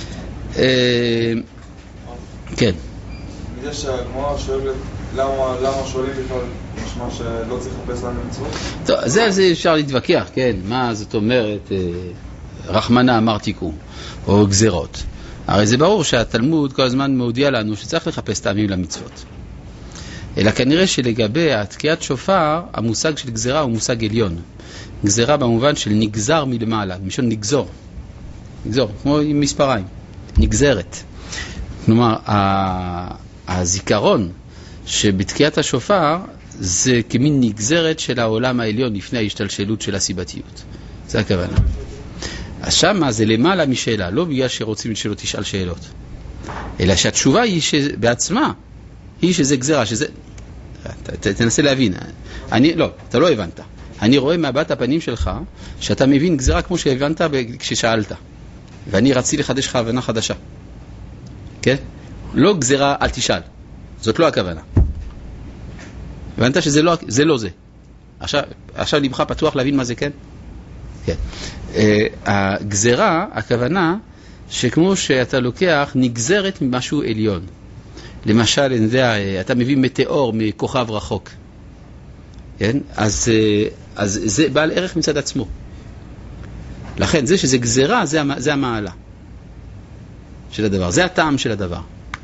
כן. מזה שהגמרא שואלת, למה שואלים בכלל משמע שלא צריך לחפש לנו מצוות? טוב, זה על זה אפשר להתווכח, כן. מה זאת אומרת, רחמנה אמר תיקון, או גזירות. הרי זה ברור שהתלמוד כל הזמן מודיע לנו שצריך לחפש טעמים למצוות. אלא כנראה שלגבי התקיעת שופר, המושג של גזירה הוא מושג עליון. גזירה במובן של נגזר מלמעלה, משון נגזור. נגזור, כמו עם מספריים. נגזרת. כלומר, הזיכרון שבתקיעת השופר זה כמין נגזרת של העולם העליון לפני ההשתלשלות של הסיבתיות. זה הכוונה. אז שמה זה למעלה משאלה, לא בגלל שרוצים שלא תשאל שאלות. אלא שהתשובה היא בעצמה, היא שזה גזירה, שזה... ת, תנסה להבין. אני, לא, אתה לא הבנת. אני רואה מהבט הפנים שלך שאתה מבין גזירה כמו שהבנת כששאלת. ואני רציתי לחדש לך הבנה חדשה. כן? לא גזירה, אל תשאל. זאת לא הכוונה. הבנת שזה לא זה. לא זה. עכשיו, עכשיו ליבך פתוח להבין מה זה כן? כן. Uh, הגזירה, הכוונה, שכמו שאתה לוקח, נגזרת ממשהו עליון. למשל, אני יודע, אתה מביא מטאור מכוכב רחוק. כן? אז, אז זה בעל ערך מצד עצמו. לכן, זה שזה גזירה, זה, זה המעלה של הדבר. זה הטעם של הדבר.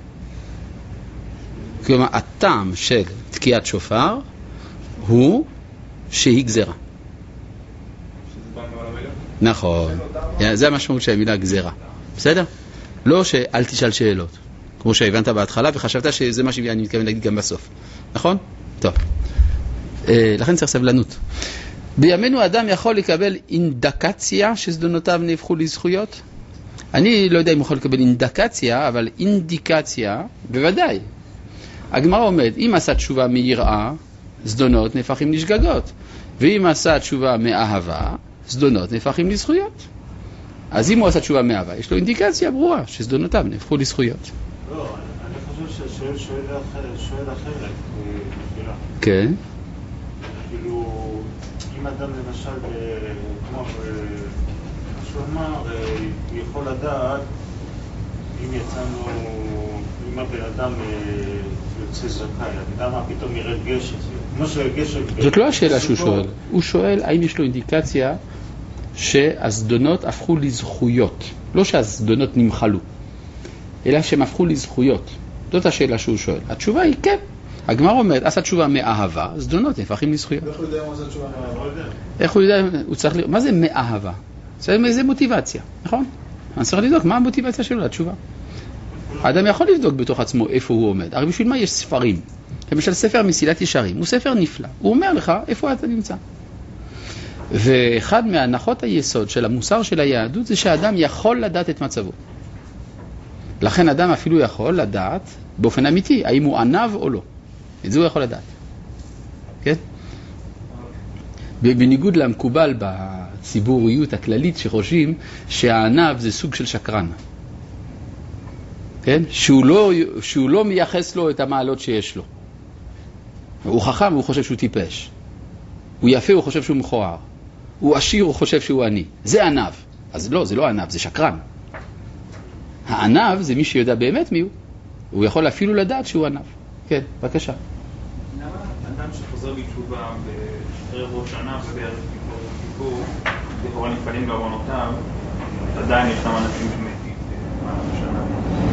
כלומר, הטעם של תקיעת שופר הוא שהיא גזירה. נכון. זה המשמעות של המילה גזירה. בסדר? לא שאל תשאל שאלות. כמו שהבנת בהתחלה וחשבת שזה מה שאני מתכוון להגיד גם בסוף. נכון? טוב. לכן צריך סבלנות. בימינו אדם יכול לקבל אינדקציה שזדונותיו נהפכו לזכויות? אני לא יודע אם יכול לקבל אינדקציה, אבל אינדיקציה בוודאי. הגמרא אומרת, אם עשה תשובה מיראה, זדונות נהפכים לשגגות. ואם עשה תשובה מאהבה, זדונות נהפכים לזכויות. אז אם הוא עשה תשובה מאהבה, יש לו אינדיקציה ברורה שזדונותיו נהפכו לזכויות. לא, אני חושב ששואל שואל אחרת. כן. כאילו, אם אדם למשל, כמו שהוא אמר, יכול לדעת אם יצאנו, אם הבן אדם יוצא זכאי, אתה יודע מה, פתאום ירד גשם. כמו שגשם... זאת לא השאלה שהוא שואל. הוא שואל האם יש לו אינדיקציה שהזדונות הפכו לזכויות. לא שהזדונות נמחלו, אלא שהם הפכו לזכויות. זאת השאלה שהוא שואל. התשובה היא כן. הגמרא אומרת, עשה תשובה מאהבה, זדונות נהפכים לזכויות. איך הוא יודע מה זה תשובה מאהבה? איך הוא יודע, הוא צריך לראות, מה זה מאהבה? זה מוטיבציה, נכון? אני צריך לבדוק מה המוטיבציה שלו לתשובה. האדם יכול לבדוק בתוך עצמו איפה הוא עומד. הרי בשביל מה יש ספרים? למשל ספר מסילת ישרים, הוא ספר נפלא. הוא אומר לך איפה אתה נמצא. ואחד מהנחות היסוד של המוסר של היהדות זה שהאדם יכול לדעת את מצבו. לכן אדם אפילו יכול לדעת באופן אמיתי האם הוא ענב או לא. את זה הוא יכול לדעת. כן? בניגוד למקובל בציבוריות הכללית שחושבים שהענב זה סוג של שקרן. כן? שהוא לא, שהוא לא מייחס לו את המעלות שיש לו. הוא חכם, הוא חושב שהוא טיפש. הוא יפה, הוא חושב שהוא מכוער. הוא עשיר, הוא חושב שהוא עני. זה ענב. אז לא, זה לא ענב, זה שקרן. הענב זה מי שיודע באמת מי הוא. הוא יכול אפילו לדעת שהוא ענב. כן, בבקשה. למה אדם שחוזר בתשובה בערב ראש שנה ובערב כיפור, לכאורה נתפלים בעוונותיו, עדיין ישנם אנשים שמתים במהלך השנה?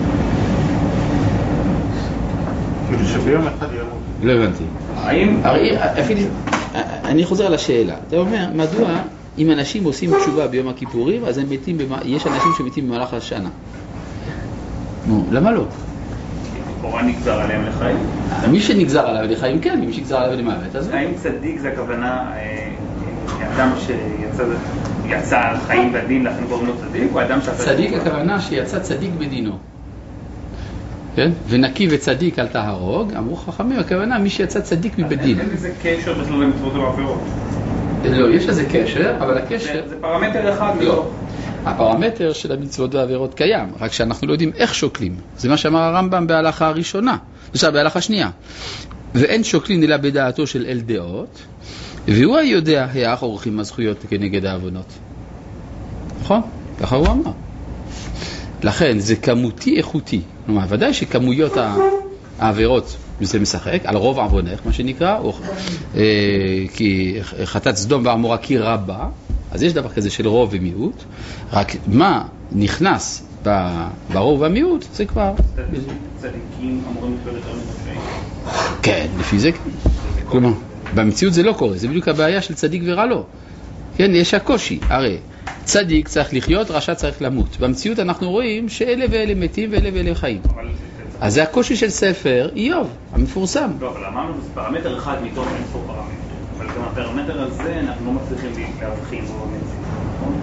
כאילו שביום אחד ימות. לא הבנתי. האם... אני חוזר על השאלה. אתה אומר, מדוע אם אנשים עושים תשובה ביום הכיפורים, אז הם מתים, יש אנשים שמתים במהלך השנה? נו, למה לא? לכאורה נגזר עליהם לחיים. מי שנגזר עליו לחיים כן, מי שנגזר עליו למוות, אז... האם צדיק זה הכוונה, אדם שיצא על חיים בדין לכן קוראים לו צדיק, או אדם שעשה... צדיק הכוונה שיצא צדיק בדינו. כן? ונקי וצדיק אל תהרוג, אמרו חכמים, הכוונה מי שיצא צדיק מבית דין. אין לזה קשר בכלל למצוות ולעבירות. לא, יש לזה קשר, אבל הקשר... זה פרמטר אחד. לא. הפרמטר של המצוות והעבירות קיים, רק שאנחנו לא יודעים איך שוקלים. זה מה שאמר הרמב"ם בהלכה הראשונה, עכשיו בהלכה השנייה. ואין שוקלים אלא בדעתו של אל דעות, והוא היודע היאך עורכים הזכויות כנגד העוונות. נכון? ככה הוא אמר. לכן זה כמותי איכותי. כלומר, ודאי שכמויות העבירות זה משחק, על רוב עוונך, מה שנקרא, או, אה, כי חטאת סדום ועמורה כי רבה, אז יש דבר כזה של רוב ומיעוט, רק מה נכנס ברוב והמיעוט, זה כבר... צדיקים אמורים לקבל יותר מרשעים? כן, לפי זה כן. כלומר, במציאות זה לא קורה, זה בדיוק הבעיה של צדיק ורע לא. כן, יש הקושי, הרי צדיק צריך לחיות, רשע צריך למות. במציאות אנחנו רואים שאלה ואלה מתים ואלה ואלה חיים. אז זה הקושי של ספר איוב, המפורסם. לא, אבל אמרנו זה פרמטר אחד מתוך אין פה פרמטר. אבל גם הפרמטר הזה אנחנו לא מצליחים להבחין בו במציאות, נכון?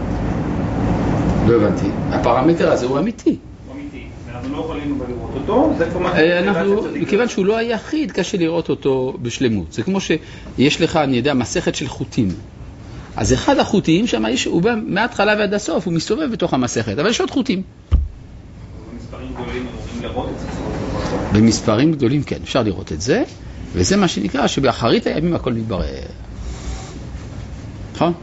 לא הבנתי. הפרמטר הזה הוא אמיתי. הוא אמיתי. אנחנו לא יכולים לראות אותו, זה כמו... אנחנו, מכיוון שהוא לא היחיד, קשה לראות אותו בשלמות. זה כמו שיש לך, אני יודע, מסכת של חוטים. אז אחד החוטים שם, הוא בא מההתחלה ועד הסוף, הוא מסתובב בתוך המסכת, אבל יש עוד חוטים. במספרים גדולים אמורים לראות את זה. במספרים גדולים, כן, אפשר לראות את זה, וזה מה שנקרא שבאחרית הימים הכל מתברר. נכון?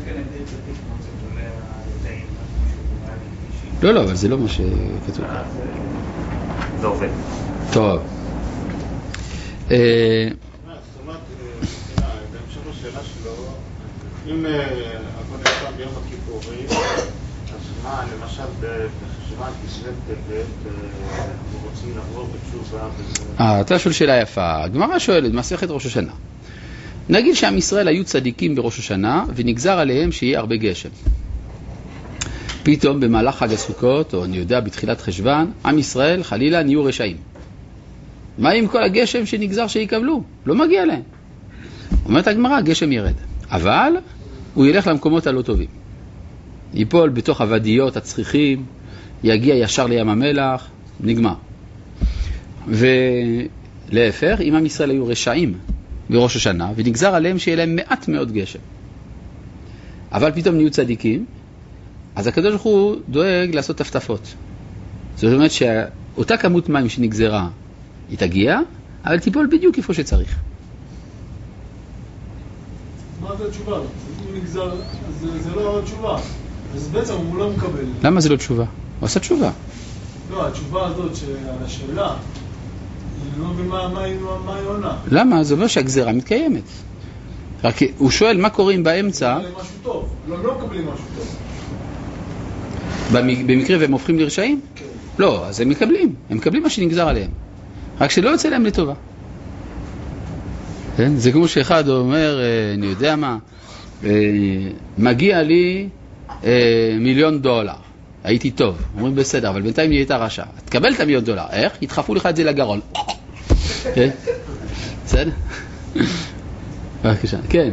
לא, לא, אבל זה לא מה שכתוב. זה עובד. טוב. זאת אומרת, בהמשך לשאלה שלו, אם הכל נעשה ביום הכיפורים, אז מה, למשל בחשבון תשרי טבת, אנחנו רוצים לעבור בתשובה וזה... אה, אתה שואל שאלה יפה. הגמרא שואלת, מסכת ראש השנה. נגיד שעם ישראל היו צדיקים בראש השנה, ונגזר עליהם שיהיה הרבה גשם. פתאום במהלך חג הסוכות, או אני יודע בתחילת חשבן, עם ישראל חלילה נהיו רשעים. מה עם כל הגשם שנגזר שיקבלו? לא מגיע להם. אומרת הגמרא, גשם ירד. אבל הוא ילך למקומות הלא טובים. ייפול בתוך הוודיות הצריכים, יגיע ישר לים המלח, נגמר. ולהפך, אם עם ישראל היו רשעים בראש השנה, ונגזר עליהם שיהיה להם מעט מאוד גשם. אבל פתאום נהיו צדיקים, אז הקדוש ברוך הוא דואג לעשות טפטפות. זאת אומרת שאותה כמות מים שנגזרה היא תגיע, אבל תיפול בדיוק איפה שצריך. מה זה התשובה? הוא נגזר, זה לא התשובה. אז בעצם הוא לא מקבל. למה זה לא תשובה? הוא עושה תשובה. לא, התשובה הזאת על השאלה, אני לא מבין מה היא עונה. למה? זה אומר שהגזרה מתקיימת. רק הוא שואל מה קוראים באמצע. הם מקבלים משהו טוב. לא, הם לא מקבלים משהו טוב. במקרה והם הופכים לרשעים? כן. לא, אז הם מקבלים. הם מקבלים מה שנגזר עליהם. רק שלא יוצא להם לטובה. כן? זה כמו שאחד אומר, אני יודע מה, מגיע לי מיליון דולר. הייתי טוב. אומרים בסדר, אבל בינתיים נהיית רשע. תקבל את המיליון דולר. איך? ידחפו לך את זה לגרון. כן? בסדר? בבקשה. כן.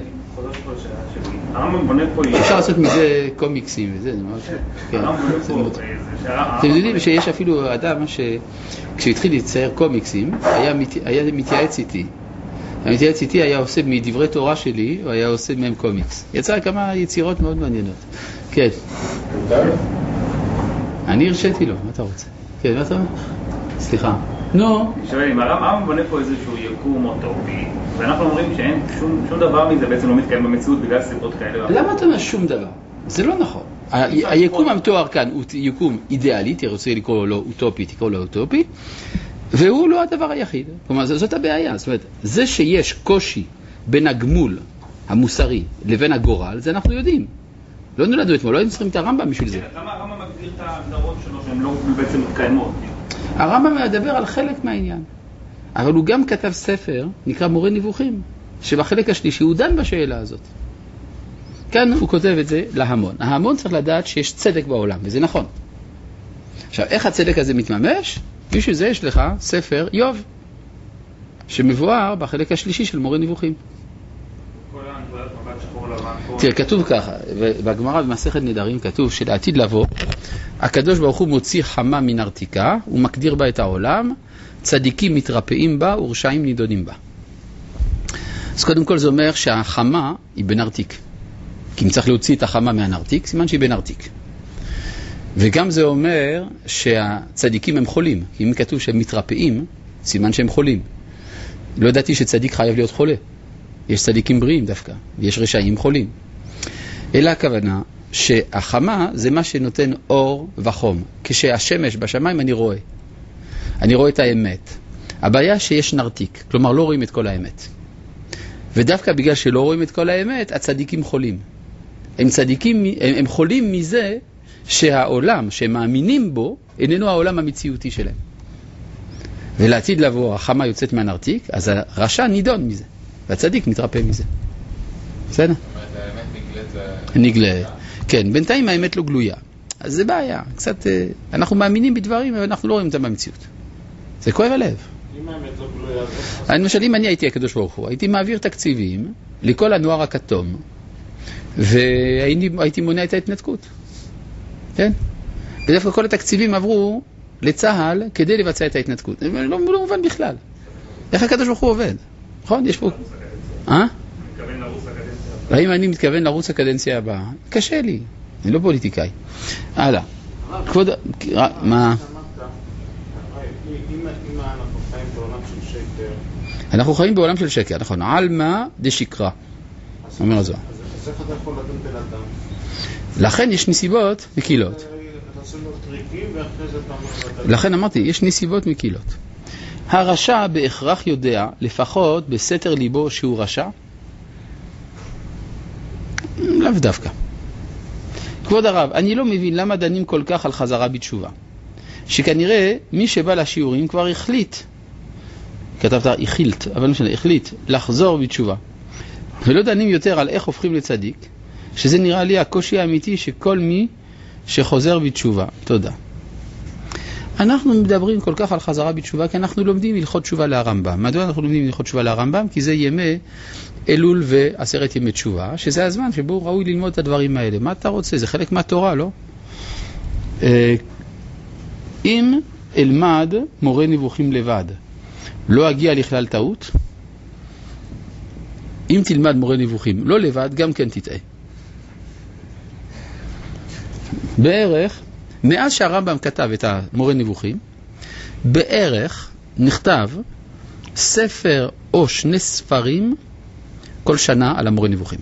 אפשר לעשות מזה קומיקסים וזה, זה ממש... אתם יודעים שיש אפילו אדם שכשהתחיל לצייר קומיקסים, היה מתייעץ איתי. המתייעץ איתי היה עושה מדברי תורה שלי, הוא היה עושה מהם קומיקס. יצא כמה יצירות מאוד מעניינות. כן. אני הרשיתי לו, מה אתה רוצה? כן, מה אתה אומר? סליחה. נו. שואל, אם הרמב"ם בונה פה איזשהו יקום אוטופי, ואנחנו אומרים שאין שום, שום דבר מזה בעצם לא מתקיים במציאות בגלל סיבות כאלה. למה אתה אומר שום דבר? זה לא נכון. היקום המתואר כאן הוא יקום אידיאלי, אתה רוצה לקרוא לו אוטופי, תקרוא לו אוטופי, והוא לא הדבר היחיד. כלומר, זאת הבעיה. זאת אומרת, זה שיש קושי בין הגמול המוסרי לבין הגורל, זה אנחנו יודעים. לא נולדנו אתמול, לא היינו צריכים את הרמב"ם בשביל זה. למה הרמב"ם מגדיר את ההגדרות שלו שהן לא בעצם מתקיימות? הרמב"ם מדבר על חלק מהעניין. אבל הוא גם כתב ספר, נקרא מורה נבוכים, שבחלק השלישי הוא דן בשאלה הזאת. כאן הוא כותב את זה להמון. ההמון צריך לדעת שיש צדק בעולם, וזה נכון. עכשיו, איך הצדק הזה מתממש? בשביל זה יש לך ספר איוב, שמבואר בחלק השלישי של מורה נבוכים. תראה, כתוב ככה, בגמרא במסכת נדרים כתוב שלעתיד לבוא, הקדוש ברוך הוא מוציא חמה מן ארתיקה, הוא מקדיר בה את העולם, צדיקים מתרפאים בה ורשעים נידונים בה. אז קודם כל זה אומר שהחמה היא בן ארתיק. כי אם צריך להוציא את החמה מהנרתיק, סימן שהיא בן ארתיק. וגם זה אומר שהצדיקים הם חולים. כי אם כתוב שהם מתרפאים, סימן שהם חולים. לא ידעתי שצדיק חייב להיות חולה. יש צדיקים בריאים דווקא, ויש רשעים חולים. אלא הכוונה שהחמה זה מה שנותן אור וחום. כשהשמש בשמיים אני רואה. אני רואה את האמת. הבעיה שיש נרתיק, כלומר לא רואים את כל האמת. ודווקא בגלל שלא רואים את כל האמת, הצדיקים חולים. הם צדיקים, הם, הם חולים מזה שהעולם שהם מאמינים בו איננו העולם המציאותי שלהם. ולעתיד לבוא, החמה יוצאת מהנרתיק, אז הרשע נידון מזה, והצדיק מתרפא מזה. בסדר? נגלה. כן, בינתיים האמת לא גלויה. אז זה בעיה. קצת, אנחנו מאמינים בדברים, אבל אנחנו לא רואים אותם במציאות. זה כואב הלב. אם האמת לא גלויה... למשל, אם אני הייתי הקדוש ברוך הוא, הייתי מעביר תקציבים לכל הנוער הכתום, והייתי מונע את ההתנתקות. כן? ודווקא כל התקציבים עברו לצהל כדי לבצע את ההתנתקות. לא, לא מובן בכלל. איך הקדוש ברוך הוא עובד? נכון? יש פה... אה? מתכוון לרוץ הקדנציה הבאה. האם אני מתכוון לרוץ הקדנציה הבאה? קשה לי. אני לא פוליטיקאי. הלאה. כבוד... מה? אם אנחנו חיים בעולם של שקר... אנחנו חיים בעולם של שקר, נכון. עלמא דשקרא. אומר הזוהר. אז איך אתה יכול לדון בן אדם? לכן יש נסיבות מקילות. אתה עושה לו טריקים ואחרי זה אתה אומר... לכן אמרתי, יש נסיבות מקילות. הרשע בהכרח יודע, לפחות בסתר ליבו שהוא רשע, לאו דווקא. כבוד הרב, אני לא מבין למה דנים כל כך על חזרה בתשובה. שכנראה מי שבא לשיעורים כבר החליט, כתבת החליט, אבל לא משנה, החליט לחזור בתשובה. ולא דנים יותר על איך הופכים לצדיק, שזה נראה לי הקושי האמיתי שכל מי שחוזר בתשובה. תודה. אנחנו מדברים כל כך על חזרה בתשובה, כי אנחנו לומדים הלכות תשובה לרמב"ם. מדוע אנחנו לומדים הלכות תשובה לרמב"ם? כי זה ימי אלול ועשרת ימי תשובה, שזה הזמן שבו ראוי ללמוד את הדברים האלה. מה אתה רוצה? זה חלק מהתורה, לא? אם אלמד מורה נבוכים לבד, לא אגיע לכלל טעות. אם תלמד מורה נבוכים לא לבד, גם כן תטעה. בערך, מאז שהרמב"ם כתב את המורה נבוכים, בערך נכתב ספר או שני ספרים כל שנה על המורה נבוכים.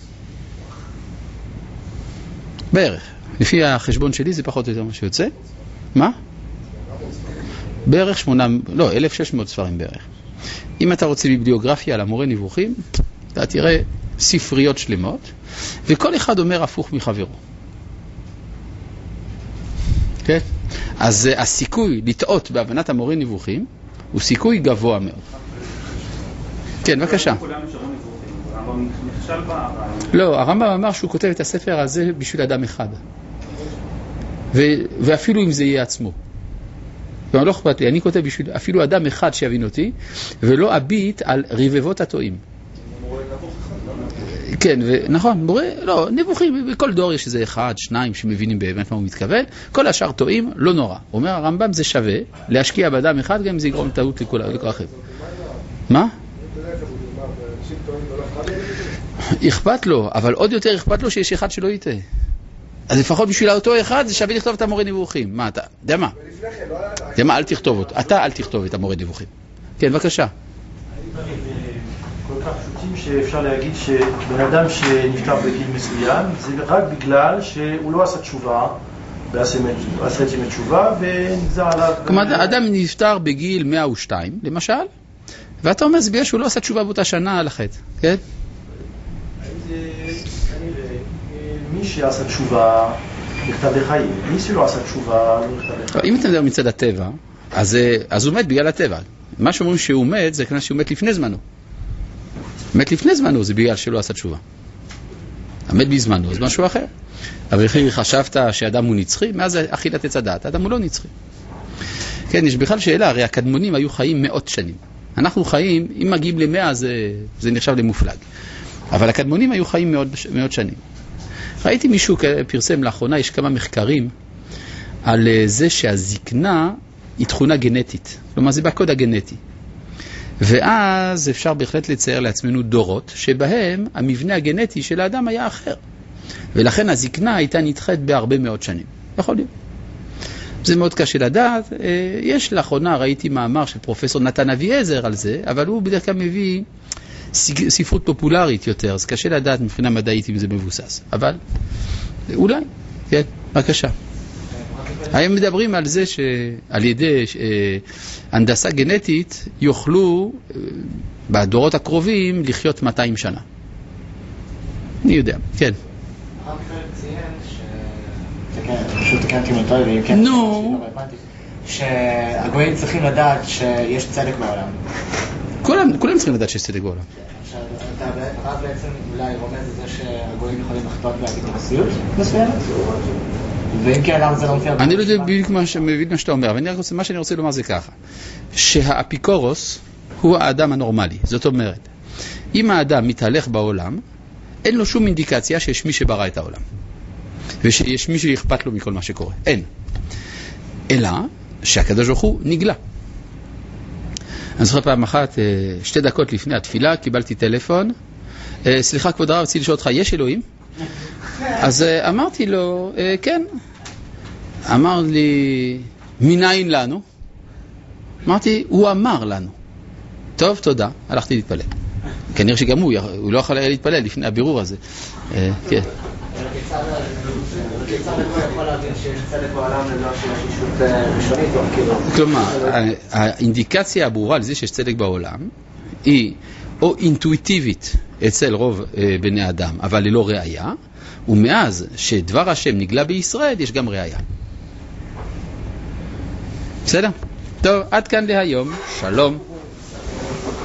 בערך. לפי החשבון שלי זה פחות או יותר מה שיוצא. מה? בערך שמונה, לא, אלף ושש מאות ספרים בערך. אם אתה רוצה ביבליוגרפיה על המורה נבוכים, אתה תראה ספריות שלמות, וכל אחד אומר הפוך מחברו. כן? אז הסיכוי לטעות בהבנת המורה נבוכים הוא סיכוי גבוה מאוד. כן, בבקשה. לא, הרמב"ם אמר שהוא כותב את הספר הזה בשביל אדם אחד. ואפילו אם זה יהיה עצמו. אבל לא אכפת לי, אני כותב בשביל אפילו אדם אחד שיבין אותי, ולא אביט על רבבות הטועים. כן, נכון, מורה, לא, נבוכים, בכל דור יש איזה אחד, שניים שמבינים באמת מה הוא מתכוון, כל השאר טועים, לא נורא. אומר הרמב"ם, זה שווה להשקיע באדם אחד, גם אם זה יגרום טעות לכל אחר. מה? אכפת לו, אבל עוד יותר אכפת לו שיש אחד שלא יטעה. אז לפחות בשביל אותו אחד זה שווה לכתוב את המורה נבוכים. מה אתה? יודע מה? יודע מה? אל תכתוב אותו. אתה אל תכתוב את המורה נבוכים. כן, בבקשה. כל כך פשוטים שאפשר להגיד שבן אדם שנפטר בגיל מסוים זה רק בגלל שהוא לא עשה תשובה, עשה את ימי תשובה ונגזר עליו... כלומר, אדם נפטר בגיל מאה ושתיים, למשל, ואתה אומר זה בגלל שהוא לא עשה תשובה באותה שנה על החטא, כן? מי שעשה תשובה נכתב לחיים, מי שלא עשה תשובה לא נכתב לחיים. אם אתה מדבר מצד הטבע, אז הוא מת בגלל הטבע. מה שאומרים שהוא מת זה כנראה שהוא מת לפני זמנו. מת לפני זמנו זה בגלל שלא עשה תשובה. המת בזמנו זה משהו אחר. אבל איך חשבת שאדם הוא נצחי? מאז אכילת עץ הדעת, האדם הוא לא נצחי. כן, יש בכלל שאלה, הרי הקדמונים היו חיים מאות שנים. אנחנו חיים, אם מגיעים למאה זה, זה נחשב למופלג. אבל הקדמונים היו חיים מאות, מאות שנים. ראיתי מישהו פרסם לאחרונה, יש כמה מחקרים על זה שהזקנה היא תכונה גנטית. כלומר, זה בקוד הגנטי. ואז אפשר בהחלט לצייר לעצמנו דורות שבהם המבנה הגנטי של האדם היה אחר. ולכן הזקנה הייתה נדחית בהרבה מאוד שנים. יכול להיות. זה מאוד קשה לדעת. יש לאחרונה, ראיתי מאמר של פרופסור נתן אביעזר על זה, אבל הוא בדרך כלל מביא ספרות פופולרית יותר, אז קשה לדעת מבחינה מדעית אם זה מבוסס. אבל אולי, כן, בבקשה. הם מדברים על זה שעל ידי הנדסה גנטית יוכלו בדורות הקרובים לחיות מאתיים שנה. אני יודע, כן. הרב ציין ש... פשוט תקנתי מוטוי ואם כן... נו. שהגויים צריכים לדעת שיש צדק בעולם. כולם צריכים לדעת שיש צדק בעולם. הרב בעצם אולי רומז את זה שהגויים יכולים לחטות באפיתורסיות מסוימת? ואם כן, למה זה לא מופיע? אני לא יודע בדיוק מה שאתה אומר, אבל מה שאני רוצה לומר זה ככה, שהאפיקורוס הוא האדם הנורמלי. זאת אומרת, אם האדם מתהלך בעולם, אין לו שום אינדיקציה שיש מי שברא את העולם. ושיש מי שאכפת לו מכל מה שקורה. אין. אלא שהקדוש ברוך הוא נגלה. אני זוכר פעם אחת, שתי דקות לפני התפילה, קיבלתי טלפון. סליחה, כבוד הרב, רציתי לשאול אותך, יש אלוהים? אז אמרתי לו, כן. אמר לי, מניין לנו? אמרתי, הוא אמר לנו. טוב, תודה. הלכתי להתפלל. כנראה שגם הוא, הוא לא יכול להתפלל לפני הבירור הזה. כן. כיצד הוא יכול להבין שיש צדק בעולם ללא שיש אישות ראשונית או כאילו? כלומר, האינדיקציה הברורה לזה שיש צדק בעולם היא או אינטואיטיבית אצל רוב בני אדם, אבל ללא ראייה, ומאז שדבר השם נגלה בישראל יש גם ראייה. בסדר? טוב, עד כאן להיום. שלום.